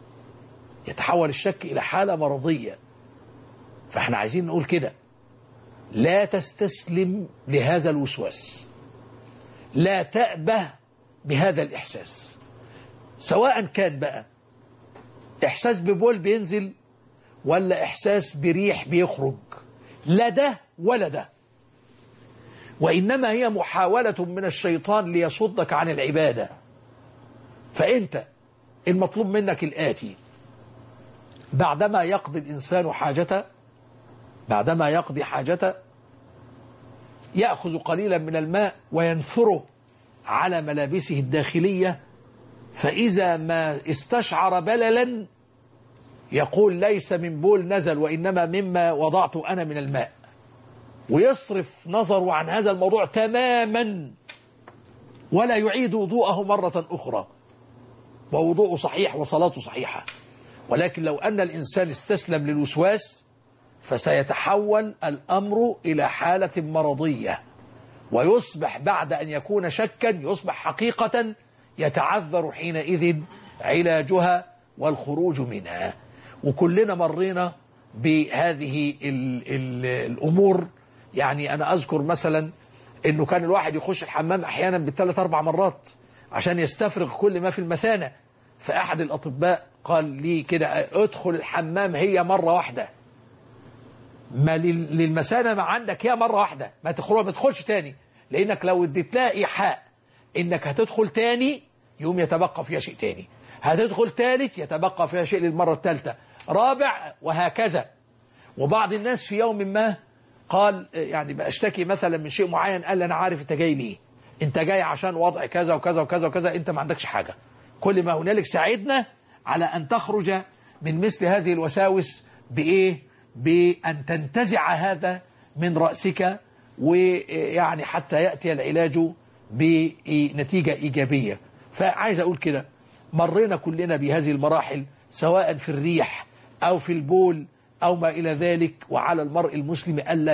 يتحول الشك إلى حالة مرضية. فاحنا عايزين نقول كده: لا تستسلم لهذا الوسواس، لا تأبه بهذا الإحساس، سواء كان بقى إحساس ببول بينزل ولا إحساس بريح بيخرج، لا ده ولا ده، وإنما هي محاولة من الشيطان ليصدك عن العبادة. فأنت المطلوب منك الآتي: بعدما يقضي الإنسان حاجته، بعدما يقضي حاجته يأخذ قليلا من الماء وينثره على ملابسه الداخلية، فإذا ما استشعر بللا يقول ليس من بول نزل وإنما مما وضعت أنا من الماء، ويصرف نظره عن هذا الموضوع تماما ولا يعيد وضوءه مرة أخرى، ووضوءه صحيح وصلاته صحيحة. ولكن لو أن الإنسان استسلم للوسواس فسيتحول الأمر إلى حالة مرضية، ويصبح بعد أن يكون شكا يصبح حقيقة يتعذر حينئذ علاجها والخروج منها. وكلنا مرينا بهذه الأمور. يعني أنا أذكر مثلا أنه كان الواحد يخش الحمام أحيانا بالثلاث 4 مرات عشان يستفرغ كل ما في المثانة. فأحد الأطباء قال لي كده: ادخل الحمام هي مرة واحدة، ما للمثانة ما عندك هي مرة واحدة، ما تدخلش تاني، لأنك لو اديت لها إيحاء إنك هتدخل تاني يوم يتبقى فيها شيء تاني، هتدخل ثالث يتبقى فيها شيء للمرة الثالثة، رابع، وهكذا. وبعض الناس في يوم ما قال يعني بأشتكي مثلا من شيء معين، قال لي أنا عارف أنت جاي ليه، أنت جاي عشان وضع كذا وكذا وكذا وكذا، أنت ما عندكش حاجة، كل ما هنالك ساعدنا على أن تخرج من مثل هذه الوساوس بإيه؟ بأن تنتزع هذا من رأسك، ويعني حتى يأتي العلاج بنتيجة إيجابية. فعايز أقول كده: مرينا كلنا بهذه المراحل سواء في الريح أو في البول أو ما إلى ذلك، وعلى المرء المسلم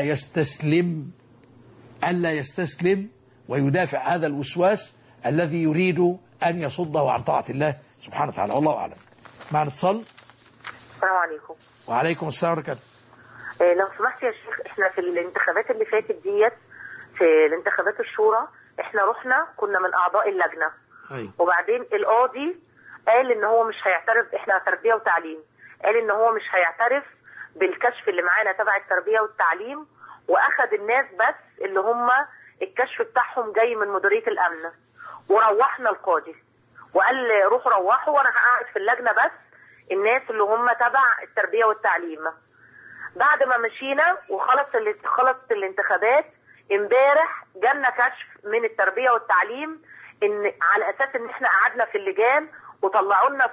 ألا يستسلم ويدافع هذا الوسواس الذي يريد أن يصده عن طاعة الله سبحانه وتعالى. والله أعلم. معنا اتصال. السلام عليكم. وعليكم السلام ورحمة الله. لو سمحت يا شيخ، احنا في الانتخابات اللي فاتت ديت، في الانتخابات الشورى، احنا رحنا كنا من أعضاء اللجنة. أيوة. وبعدين القاضي قال ان هو مش هيعترف، احنا تربية وتعليم، قال ان هو مش هيعترف بالكشف اللي معانا تبع التربية والتعليم، واخد الناس بس اللي هم الكشف بتاعهم جاي من مديرية الامن. وروحنا القاضي وقال روحوا وانا هقعد في اللجنة بس الناس اللي هم تبع التربية والتعليم. بعد ما مشينا وخلصت الانتخابات، امبارح جالنا كشف من التربية والتعليم ان على اساس ان احنا قعدنا في اللجان وطلعوا لنا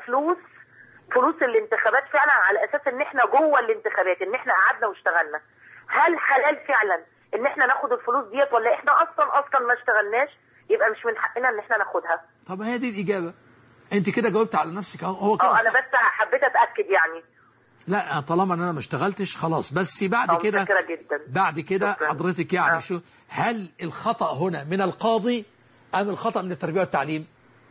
فلوس الانتخابات فعلا، على اساس ان احنا جوه الانتخابات، ان احنا قعدنا واشتغلنا. هل حلال فعلا ان احنا ناخد الفلوس ديت، ولا احنا اصلا ما اشتغلناش يبقى مش من حقنا ان احنا ناخدها؟ طب هي دي الاجابه، انت كده جاوبت على نفسك اهو. هو كده انا بس حبيت اتاكد يعني. لا طالما انا ما اشتغلتش خلاص. بس بعد كده حضرتك يعني شو، هل الخطأ هنا من القاضي ام الخطأ من التربية والتعليم؟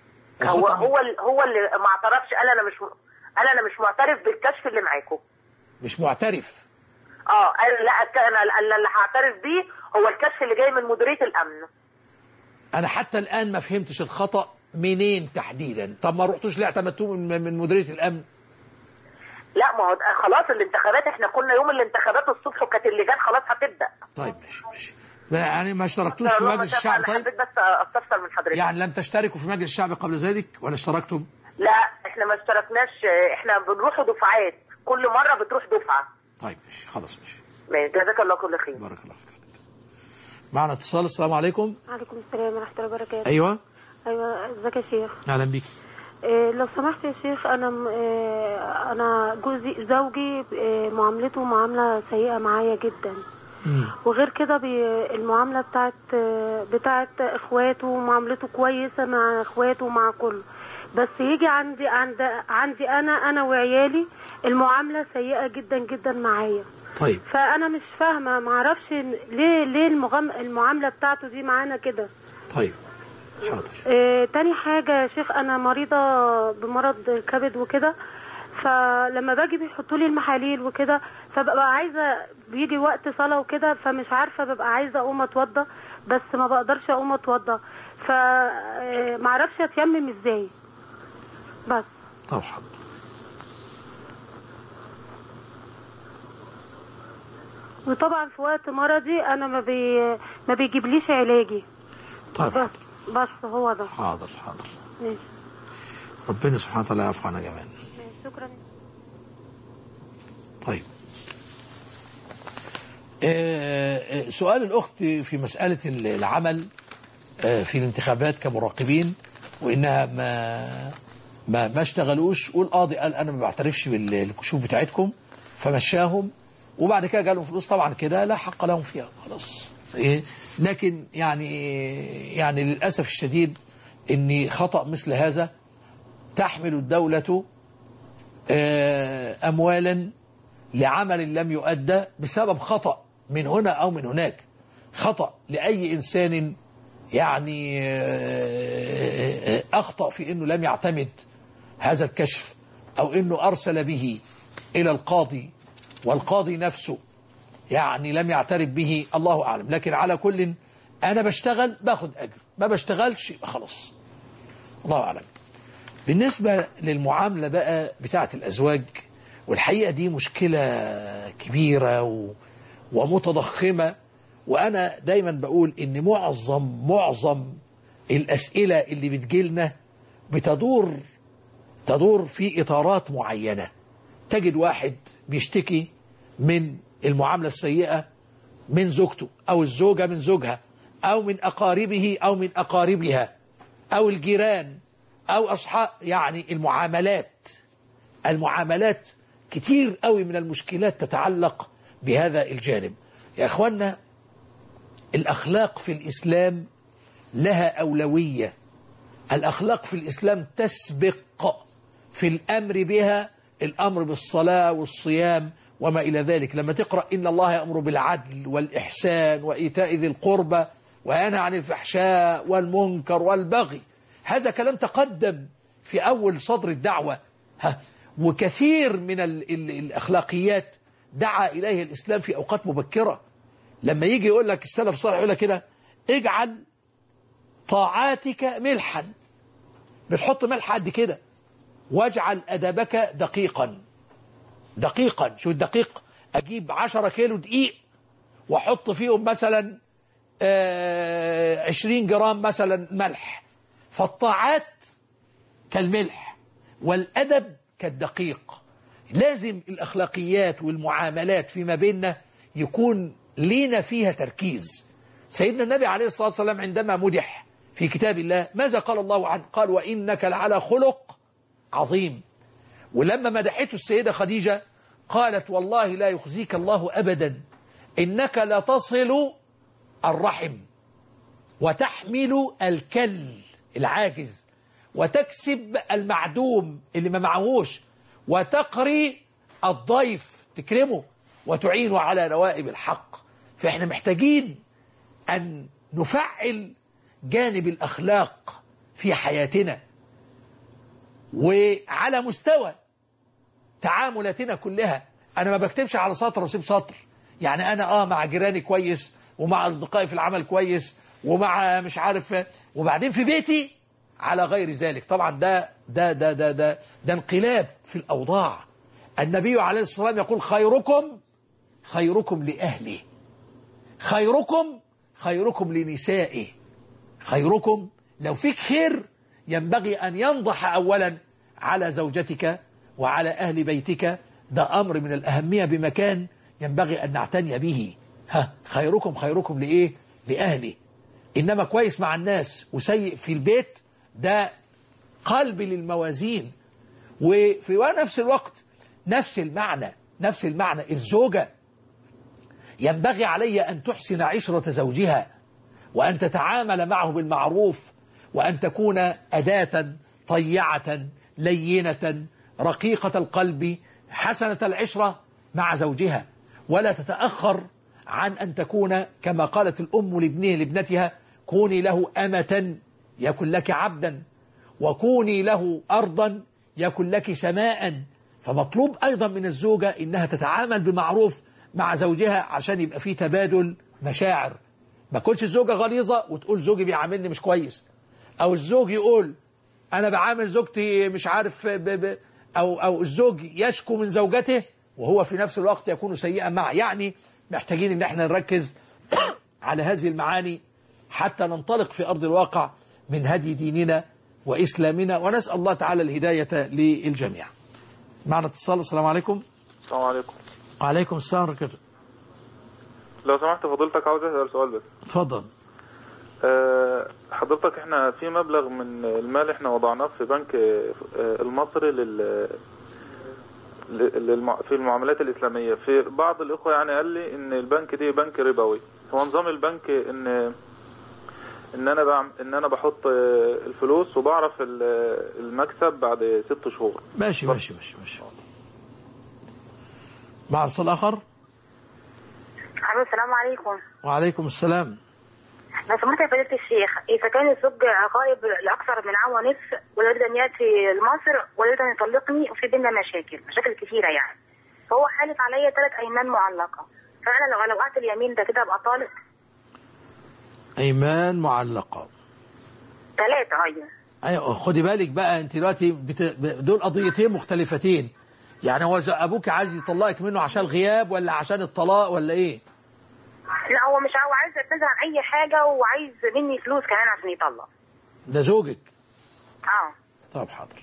هو اللي ما اعترفش، قال انا مش معترف بالكشف اللي معاكم. مش معترف؟ قال لا، انا اللي هعترف بيه هو الكشف اللي جاي من مديرية الامن. انا حتى الان ما فهمتش الخطأ منين تحديدا. طب ما رحتوش ليه اعتمدتوه من مديرية الامن؟ لا، ما هو خلاص الانتخابات، احنا كنا يوم الانتخابات الصبح وكانت اللجان خلاص هتبدا. طيب ماشي. يعني ما اشتركتوش في مجلس الشعب؟ طيب حبيت بس استفسر من حضرتك. يعني لم تشتركوا في مجلس الشعب قبل ذلك ولا اشتركتم؟ لا، احنا ما اشتركناش، احنا بنروحوا دفعات، كل مرة بتروح دفعة. طيب ماشي، خلاص ماشي. جزاك الله كل خير. بارك الله فيك. معنا اتصال. السلام عليكم. وعليكم السلام ورحمة الله وبركاته. ايوه ازيك يا شيخ؟ اهلا بيك. لو سمحت يا شيخ، انا زوجي معاملته معاملة سيئة معايا جدا. وغير كده المعاملة بتاعت اخواته، معاملته كويسة مع اخواته ومع كله، بس يجي عندي انا وعيالي المعاملة سيئة جدا جدا معايا. طيب فانا مش فاهمة، معرفش ليه المعاملة بتاعته دي معانا كده. طيب حاضر. تاني حاجة يا شيخ، انا مريضة بمرض الكبد وكده، فلما باجي بيحطوا لي المحاليل وكده، فببقى عايزه، بيجي وقت صلاه وكده، فمش عارفه، ببقى عايزه اقوم اتوضى بس ما بقدرش اقوم اتوضى، فما اعرفش اتيمم ازاي بس. طب حاضر. وطبعا في وقت مرضي انا ما بيجيبليش علاجي. طيب بس هو ده. حاضر حاضر. ماشي. ربنا سبحانه وتعالى يعفو عنا جميعا. شكرا. طيب سؤال الأخت في مسألة العمل في الانتخابات كمراقبين، وإنها ما اشتغلوش، والقاضي قال أنا ما بعترفش بالكشوف بتاعتكم فمشاهم، وبعد كده جالهم فلوس، طبعا كده لا حق لهم فيها خلاص. لكن يعني للأسف الشديد إن خطأ مثل هذا تحمل الدولة أموالا لعمل لم يؤدى بسبب خطأ من هنا أو من هناك. خطأ لأي إنسان يعني أخطأ في أنه لم يعتمد هذا الكشف، أو أنه أرسل به إلى القاضي والقاضي نفسه يعني لم يعترف به، الله أعلم. لكن على كل أنا بشتغل باخد أجر، ما بشتغلش يبقى خلاص، الله أعلم. بالنسبة للمعاملة بقى بتاعة الأزواج، والحقيقة دي مشكلة كبيرة ومتضخمة، وأنا دايما بقول إن معظم الأسئلة اللي بتجيلنا تدور في إطارات معينة. تجد واحد بيشتكي من المعاملة السيئة من زوجته، أو الزوجة من زوجها، أو من أقاربه أو من أقاربها، أو الجيران، أو أصحاب، يعني المعاملات كتير قوي من المشكلات تتعلق بهذا الجانب. يا أخوانا، الأخلاق في الإسلام لها أولوية. الأخلاق في الإسلام تسبق في الأمر بها الأمر بالصلاة والصيام وما إلى ذلك. لما تقرأ إن الله يأمر بالعدل والإحسان وإيتاء ذي القربى وينهى عن الفحشاء والمنكر والبغي، هذا كلام تقدم في أول صدر الدعوة. وكثير من الأخلاقيات دعا إليه الإسلام في أوقات مبكرة. لما يجي يقول لك السلف الصالح يقول لك كده: اجعل طاعاتك ملحا، بتحط ملح قد كده، واجعل أدبك دقيقا. شو الدقيق؟ أجيب 10 كيلو دقيق وأحط فيهم مثلا 20 جرام مثلا ملح. فالطاعات كالملح والأدب كالدقيق. لازم الأخلاقيات والمعاملات فيما بيننا يكون لينا فيها تركيز. سيدنا النبي عليه الصلاة والسلام عندما مدح في كتاب الله ماذا قال الله عنه؟ قال: وإنك لعلى خلق عظيم. ولما مدحته السيدة خديجة قالت: والله لا يخزيك الله أبدا، إنك لتصل الرحم وتحمل الكل العاجز وتكسب المعدوم اللي ما معهوش وتقري الضيف تكرمه وتعينه على نوائب الحق. فإحنا محتاجين أن نفعل جانب الأخلاق في حياتنا وعلى مستوى تعاملاتنا كلها. أنا ما بكتبش على سطر وسيب سطر، يعني أنا مع جيراني كويس، ومع أصدقائي في العمل كويس، ومع مش عارف، وبعدين في بيتي على غير ذلك. طبعا ده انقلاب في الأوضاع. النبي عليه الصلاة والسلام يقول: خيركم لأهله، خيركم لنسائه. خيركم، لو فيك خير ينبغي أن ينضح أولا على زوجتك وعلى أهل بيتك. ده أمر من الأهمية بمكان ينبغي أن نعتني به. خيركم لإيه؟ لأهله. إنما كويس مع الناس وسيء في البيت، ده قلب للموازين. وفي نفس الوقت نفس المعنى الزوجة ينبغي عليها أن تحسن عشرة زوجها، وأن تتعامل معه بالمعروف، وأن تكون أداة طيعة لينة رقيقة القلب حسنة العشرة مع زوجها، ولا تتأخر عن أن تكون كما قالت الأم لابنتها: كوني له أمة يكن لك عبدا، وكوني له أرضا يكن لك سماء. فمطلوب أيضا من الزوجة إنها تتعامل بمعروف مع زوجها عشان يبقى فيه تبادل مشاعر. ما تكونش الزوجة غليظة وتقول زوجي بيعاملني مش كويس، أو الزوج يقول أنا بعامل زوجتي مش عارف أو الزوج يشكو من زوجته وهو في نفس الوقت يكون سيئا معه. يعني محتاجين إن احنا نركز على هذه المعاني حتى ننطلق في أرض الواقع من هدي ديننا وإسلامنا، ونسأل الله تعالى الهداية للجميع. معنا اتصال. السلام عليكم. السلام عليكم. وعليكم السلام ورحمة الله. لو سمحت فضيلتك عاوز أسأل سؤال بس. اتفضل. حضرتك احنا في مبلغ من المال احنا وضعناه في بنك المصري في المعاملات الإسلامية. في بعض الإخوة يعني قال لي إن البنك دي بنك ربوي. هو نظام البنك إن أنا بحط الفلوس وبعرف المكسب بعد 6 شهور. ماشي. مع اتصال آخر. السلام عليكم. وعليكم السلام. لو سمحت يا فضيلة الشيخ، إذا كان الزوج غائب لأكثر من عام ونصف ويريد أن يأتي لمصر ويريد أن يطلقني وفي بيننا مشاكل كثيرة يعني، فهو حالف عليا 3 أيمان معلقة، فأنا لو وقعت اليمين ده كده أبقى طالق؟ أيمان معلقة 3. أيوة. خدي بالك بقى أنت دلوقتي دول قضيتين مختلفتين. يعني هو أبوك عايز يطلقك منه عشان الغياب ولا عشان الطلاق ولا إيه؟ لا هو مش عايز يتنازل عن أي حاجة وعايز مني فلوس كمان عشان يطلق. ده زوجك؟ طب حاضر.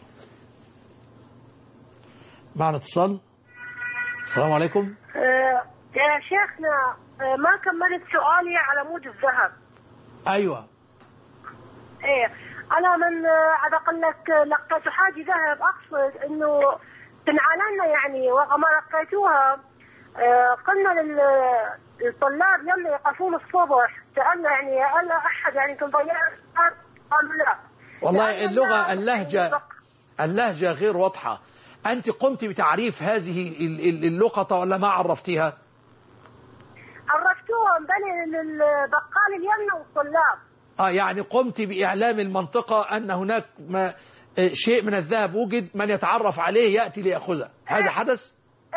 معنا اتصال. السلام عليكم. يا شيخنا ما كملت سؤالي على مود الذهب. أيوة. إيه أنا من أقول لك لقيت حاجة ذهب، أقصد إنه تنعلنا يعني وما لقيتوها. قلنا للطلاب يلا يقفون الصبح، سألنا يعني هل أحد يعني كان ضيع؟ قالوا لا. والله اللغة اللهجة غير واضحة. أنت قمت بتعريف هذه اللقطة ولا ما عرفتيها؟ عرفتوها بين البقال اليمنى والطلاب. يعني قمت بإعلام المنطقة أن هناك شيء من الذهب وجد، من يتعرف عليه يأتي ليأخذه. هذا حدث؟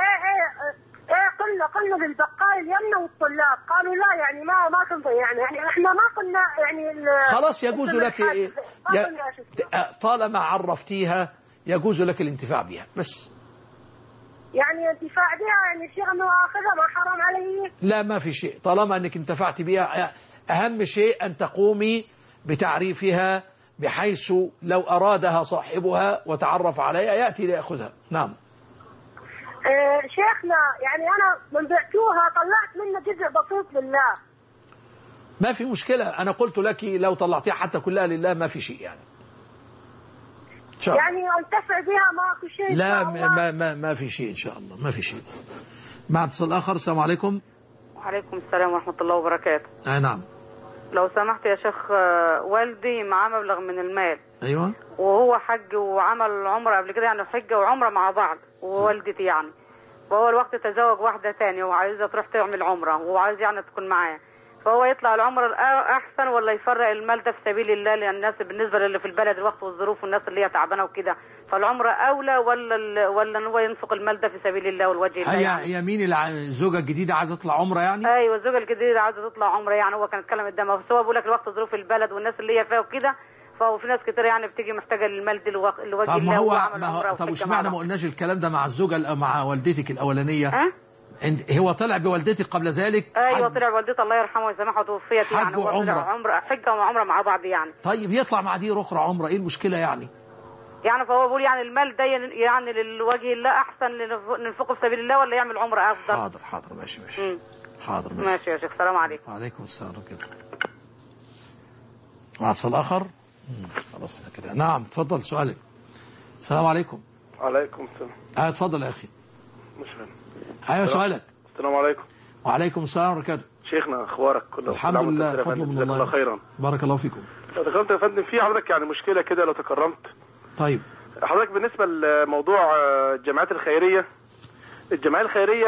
قلنا للبقال اليمنى والطلاب، قالوا لا يعني ما كنت يعني احنا ما قلنا يعني خلاص يجوز لك طالما عرفتيها يجوز لك الانتفاع بها بس. يعني انتفاع بها يعني شيء انه اخذها ما حرام علي؟ لا ما في شيء، طالما انك انتفعت بها. اهم شيء ان تقومي بتعريفها بحيث لو ارادها صاحبها وتعرف عليها يأتي ليأخذها. نعم. شيخنا يعني أنا من بعتوها طلعت منها جزء بسيط لله. ما في مشكلة، أنا قلت لك لو طلعتيها حتى كلها لله ما في شيء يعني. يعني انتفع بها ماكو شيء؟ لا ما في شيء إن شاء الله، ما في شيء. مع اتصال آخر. السلام عليكم. وعليكم السلام ورحمة الله وبركاته. نعم. لو سمحت يا شيخ، والدي معاه مبلغ من المال. أيوة. وهو حج وعمل عمرة قبل كده، يعني حجة وعمرة مع بعض ووالدتي يعني. وهو الوقت تزوج واحدة تانية وعايزة تروح تعمل عمرة وعايز يعني تكون معاه، فهو يطلع العمرة أحسن ولا يفرق المال ده في سبيل الله للناس بالنسبة للي في البلد الوقت والظروف والناس اللي هي تعبانة وكده؟ فالعمرة أولى ولا هو ينفق المال ده في سبيل الله والوجه الله؟ هي مين الزوجة الجديدة عايزة تطلع عمرة يعني؟ أيوة الزوجة الجديدة عايزة تطلع عمرة يعني. هو كان اتكلم قدامها بس هو بيقول لك الوقت ظروف البلد والناس اللي هي فيها وكده، فهو في ناس كتير يعني بتيجي محتاجة للمال دي لوجه الله وعمل عمرة. طب وش معنى ما قلناش الكلام ده مع الزوجة مع والدتك الأولانية؟ هو طلع بوالدتك قبل ذلك؟ ايوه طلع بوالدتي الله يرحمه ويسامحه وتوفيت يعني. حجة وعمرة مع بعض يعني. طيب يطلع مع دي أخرى عمرة، ايه المشكلة يعني؟ يعني فهو بيقول يعني المال ده يعني للوجه الله احسن ننفقه في سبيل الله ولا يعمل عمرة افضل؟ حاضر ماشي. حاضر ماشي يا شيخ. السلام عليكم. وعليكم السلام كده. مع اتصال آخر. خلاص احنا كده. نعم اتفضل سؤالك. السلام عليكم. وعليكم السلام. اتفضل يا اخي. مش فاهم. ايوه سؤالك. السلام عليكم. وعليكم السلام ورحمة الله. شيخنا اخبارك كله؟ الحمد لله، فضل من الله. خيرا. بارك الله فيكم. لو تكرمت يا فندم في حضرتك يعني مشكلة كده لو تكرمت. طيب. حضرتك بالنسبة لموضوع الجمعيات الخيرية، الجمعية الخيرية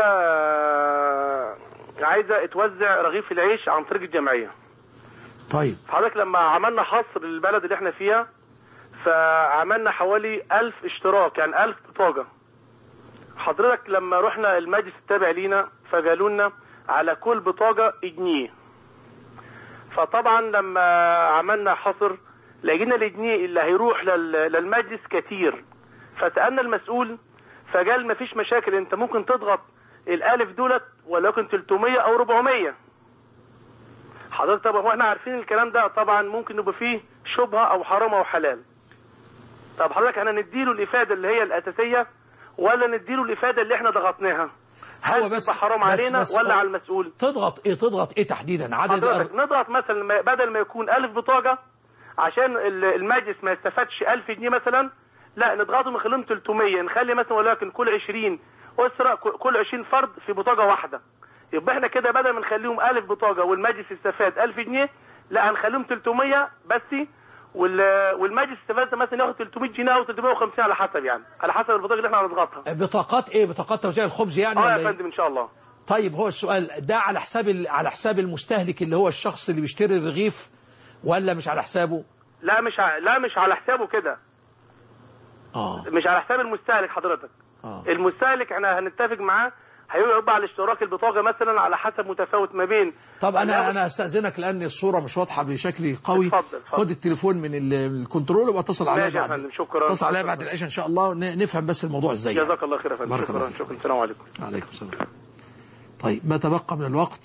عايزة توزع رغيف العيش عن طريق الجمعية. طيب. حضرتك لما عملنا حصر للبلد اللي احنا فيها فعملنا حوالي 1000 اشتراك، يعني 1000 بطاقة. حضرتك لما رحنا المجلس التابع لينا فقالوا لنا على كل بطاقة جنيه. فطبعا لما عملنا حصر لقينا الجنيه اللي هيروح للمجلس كتير. فسألنا المسؤول فقال مفيش مشاكل، انت ممكن تضغط الالف دولت ولكن 300 او 400. حضرتك طبعا واحنا عارفين الكلام ده طبعا ممكن يبقى فيه شبهة او حرام او حلال. طب حضرتك احنا نديله الافادة اللي هي الاساسية ولا نديله الافادة اللي احنا ضغطناها؟ هو بس حرام علينا بس ولا على المسؤول؟ تضغط ايه تحديدا؟ عدد نضغط مثلا بدل ما يكون 1000 بطاقة عشان المجلس ما يستفادش 1000 جنيه مثلا، لا نضغطهم نخليهم 300، نخلي مثلا ولكن كل 20 أسرة كل 20 فرد في بطاقة واحدة. يبقى احنا كده بدل ما نخليهم 1000 بطاقة والمجلس يستفاد 1000 جنيه، لا هنخليهم 300 بس، والمجلس استفاد مثلا ياخد 300 جنيه او 350 على حسب، يعني على حسب البطاقة اللي احنا هنضغطها. بطاقات ايه؟ بطاقات توزيع الخبز يعني؟ يا فندم ان شاء الله. طيب هو السؤال ده على حساب المستهلك اللي هو الشخص اللي بيشتري الرغيف ولا مش على حسابه؟ لا مش على حسابه كده. مش على حساب المستهلك حضرتك. المستهلك احنا هنتفق معاه هيبقى على اشتراك البطاقه مثلا على حسب متفاوت ما بين. طب انا استاذنك لان الصوره مش واضحه بشكل قوي. اتفضل. خد التليفون من الكنترول وابقى اتصل عليا بعد. ماشي يا فندم، شكرا. اتصل عليا بعد العشاء ان شاء الله نفهم بس الموضوع ازاي. جزاك الله خير يا فندم. شكرا. السلام عليكم. وعليكم السلام. طيب ما تبقى من الوقت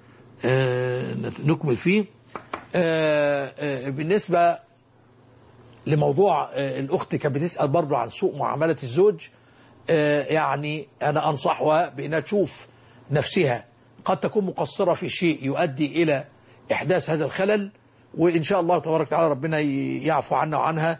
نكمل فيه. بالنسبه لموضوع الأخت كانت بتسأل برضه عن سوء معاملة الزوج، يعني أنا أنصحها بأنها تشوف نفسها قد تكون مقصرة في شيء يؤدي إلى إحداث هذا الخلل، وإن شاء الله تبارك وتعالى ربنا يعفو عنا وعنها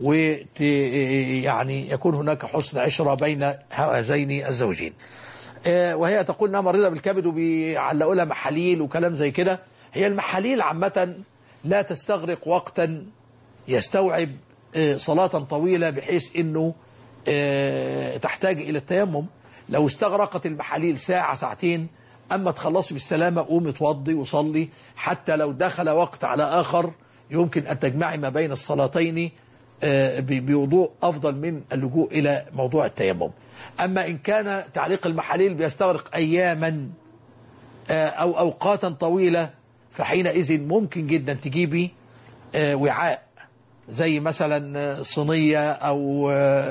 ويعني يكون هناك حسن عشرة بين هذين الزوجين. وهي تقول أنها مريضة بالكبد وبيعلقوا لها محاليل وكلام زي كده. هي المحاليل عامة لا تستغرق وقتا يستوعب صلاة طويلة بحيث أنه تحتاج إلى التيمم. لو استغرقت المحاليل ساعة ساعتين أما تخلصي بالسلامة قومي توضي وصلي، حتى لو دخل وقت على آخر يمكن أن تجمعي ما بين الصلاتين بوضوء أفضل من اللجوء إلى موضوع التيمم. أما إن كان تعليق المحاليل بيستغرق أياما أو أوقاتا طويلة فحينئذ ممكن جدا تجيبي وعاء زي مثلا صينية أو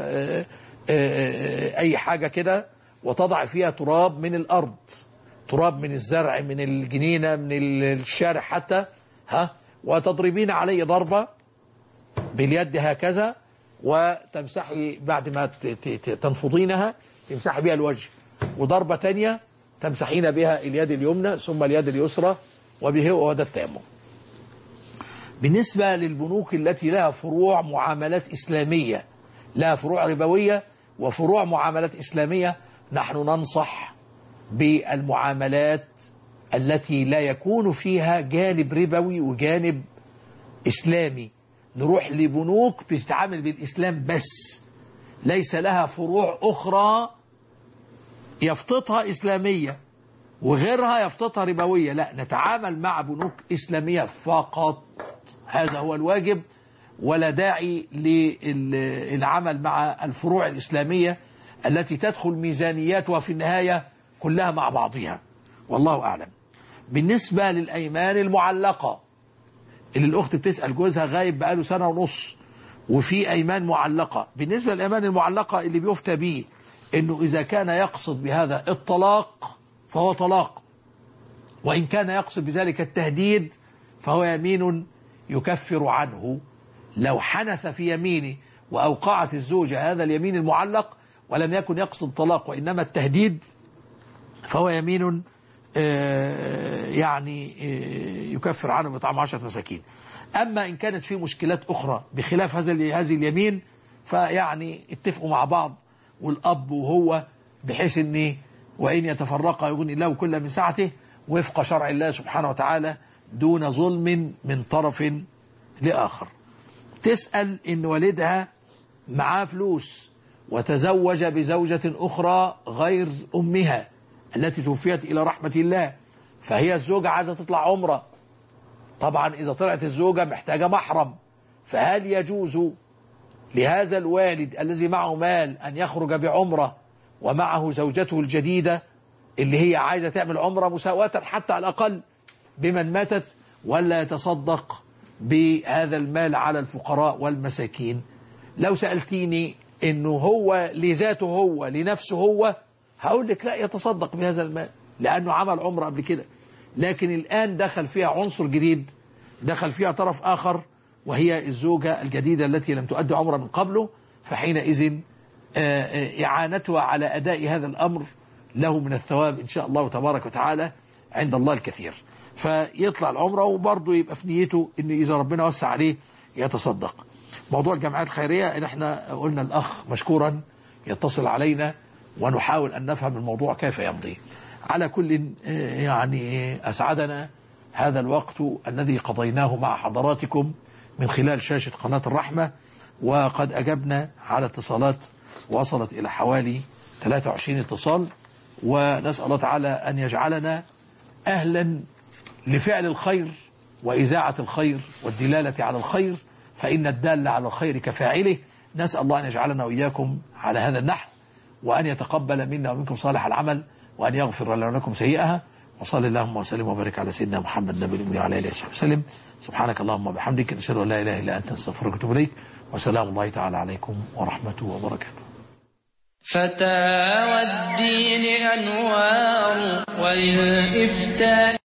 أي حاجة كده وتضع فيها تراب من الأرض، تراب من الزرع من الجنينة من الشارع حتى، وتضربين عليه ضربة باليد هكذا وتمسحي بعد ما تنفضينها تمسحي بها الوجه، وضربة تانية تمسحين بها اليد اليمنى ثم اليد اليسرى، وبه وده التيمم. بالنسبة للبنوك التي لها فروع معاملات إسلامية، لها فروع ربوية وفروع معاملات إسلامية، نحن ننصح بالمعاملات التي لا يكون فيها جانب ربوي وجانب إسلامي. نروح لبنوك بتتعامل بالإسلام بس، ليس لها فروع أخرى يفططها إسلامية وغيرها يفططها ربوية، لا نتعامل مع بنوك إسلامية فقط، هذا هو الواجب، ولا داعي للعمل مع الفروع الإسلامية التي تدخل ميزانياتها في النهاية كلها مع بعضها، والله أعلم. بالنسبة للأيمان المعلقة اللي الأخت بتسأل جوزها غايب بقاله 1.5 سنة وفي أيمان معلقة، بالنسبة للأيمان المعلقة اللي بيفتى به إنه إذا كان يقصد بهذا الطلاق فهو طلاق، وإن كان يقصد بذلك التهديد فهو يمين يكفر عنه. لو حنث في يمينه وأوقعت الزوجة هذا اليمين المعلق ولم يكن يقصد الطلاق وإنما التهديد فهو يمين يعني يكفر عنه بإطعام 10 مساكين. أما إن كانت في مشكلات أخرى بخلاف هذه اليمين فيعني اتفقوا مع بعض والأب وهو بحيث أن وإن يتفرقا يغني الله كل من سعته وفق شرع الله سبحانه وتعالى دون ظلم من طرف لآخر. تسأل إن والدها معاه فلوس وتزوج بزوجة أخرى غير أمها التي توفيت إلى رحمة الله، فهي الزوجة عايزة تطلع عمرة. طبعا إذا طلعت الزوجة محتاجة محرم، فهل يجوز لهذا الوالد الذي معه مال أن يخرج بعمرة ومعه زوجته الجديدة اللي هي عايزة تعمل عمرة مساواة حتى على الأقل بمن ماتت، ولا يتصدق بهذا المال على الفقراء والمساكين؟ لو سألتيني إنه هو لذاته هو لنفسه هو، هقول لك لا، يتصدق بهذا المال لأنه عمل عمرة قبل كده. لكن الآن دخل فيها عنصر جديد، دخل فيها طرف آخر، وهي الزوجة الجديدة التي لم تؤدي عمرة من قبله، فحينئذ إعانتها على أداء هذا الأمر له من الثواب إن شاء الله تبارك وتعالى عند الله الكثير. فيطلع العمرة وبرضه يبقى في نيته إن إذا ربنا وسع عليه يتصدق. موضوع الجمعيات الخيرية إن احنا قلنا الأخ مشكورا يتصل علينا ونحاول أن نفهم الموضوع كيف يمضي. على كل يعني أسعدنا هذا الوقت الذي قضيناه مع حضراتكم من خلال شاشة قناة الرحمة، وقد أجبنا على اتصالات وصلت إلى حوالي 23 اتصال، ونسأل الله تعالى أن يجعلنا أهلا لفعل الخير وإذاعة الخير والدلالة على الخير، فإن الدال على الخير كفاعله. نسأل الله أن يجعلنا وإياكم على هذا النحو، وأن يتقبل منا ومنكم صالح العمل، وأن يغفر لنا ولكم سيئها. وصلى اللهم وسلم وبارك على سيدنا محمد النبي الأمي وعلى آله وصحبه وسلم. سبحانك اللهم وبحمدك، نشهد أن لا إله إلا أنت، نستغفرك ونتوب إليك، وسلام الله تعالى عليكم ورحمته وبركاته. فتاوى الدين أنوار وللإفتاء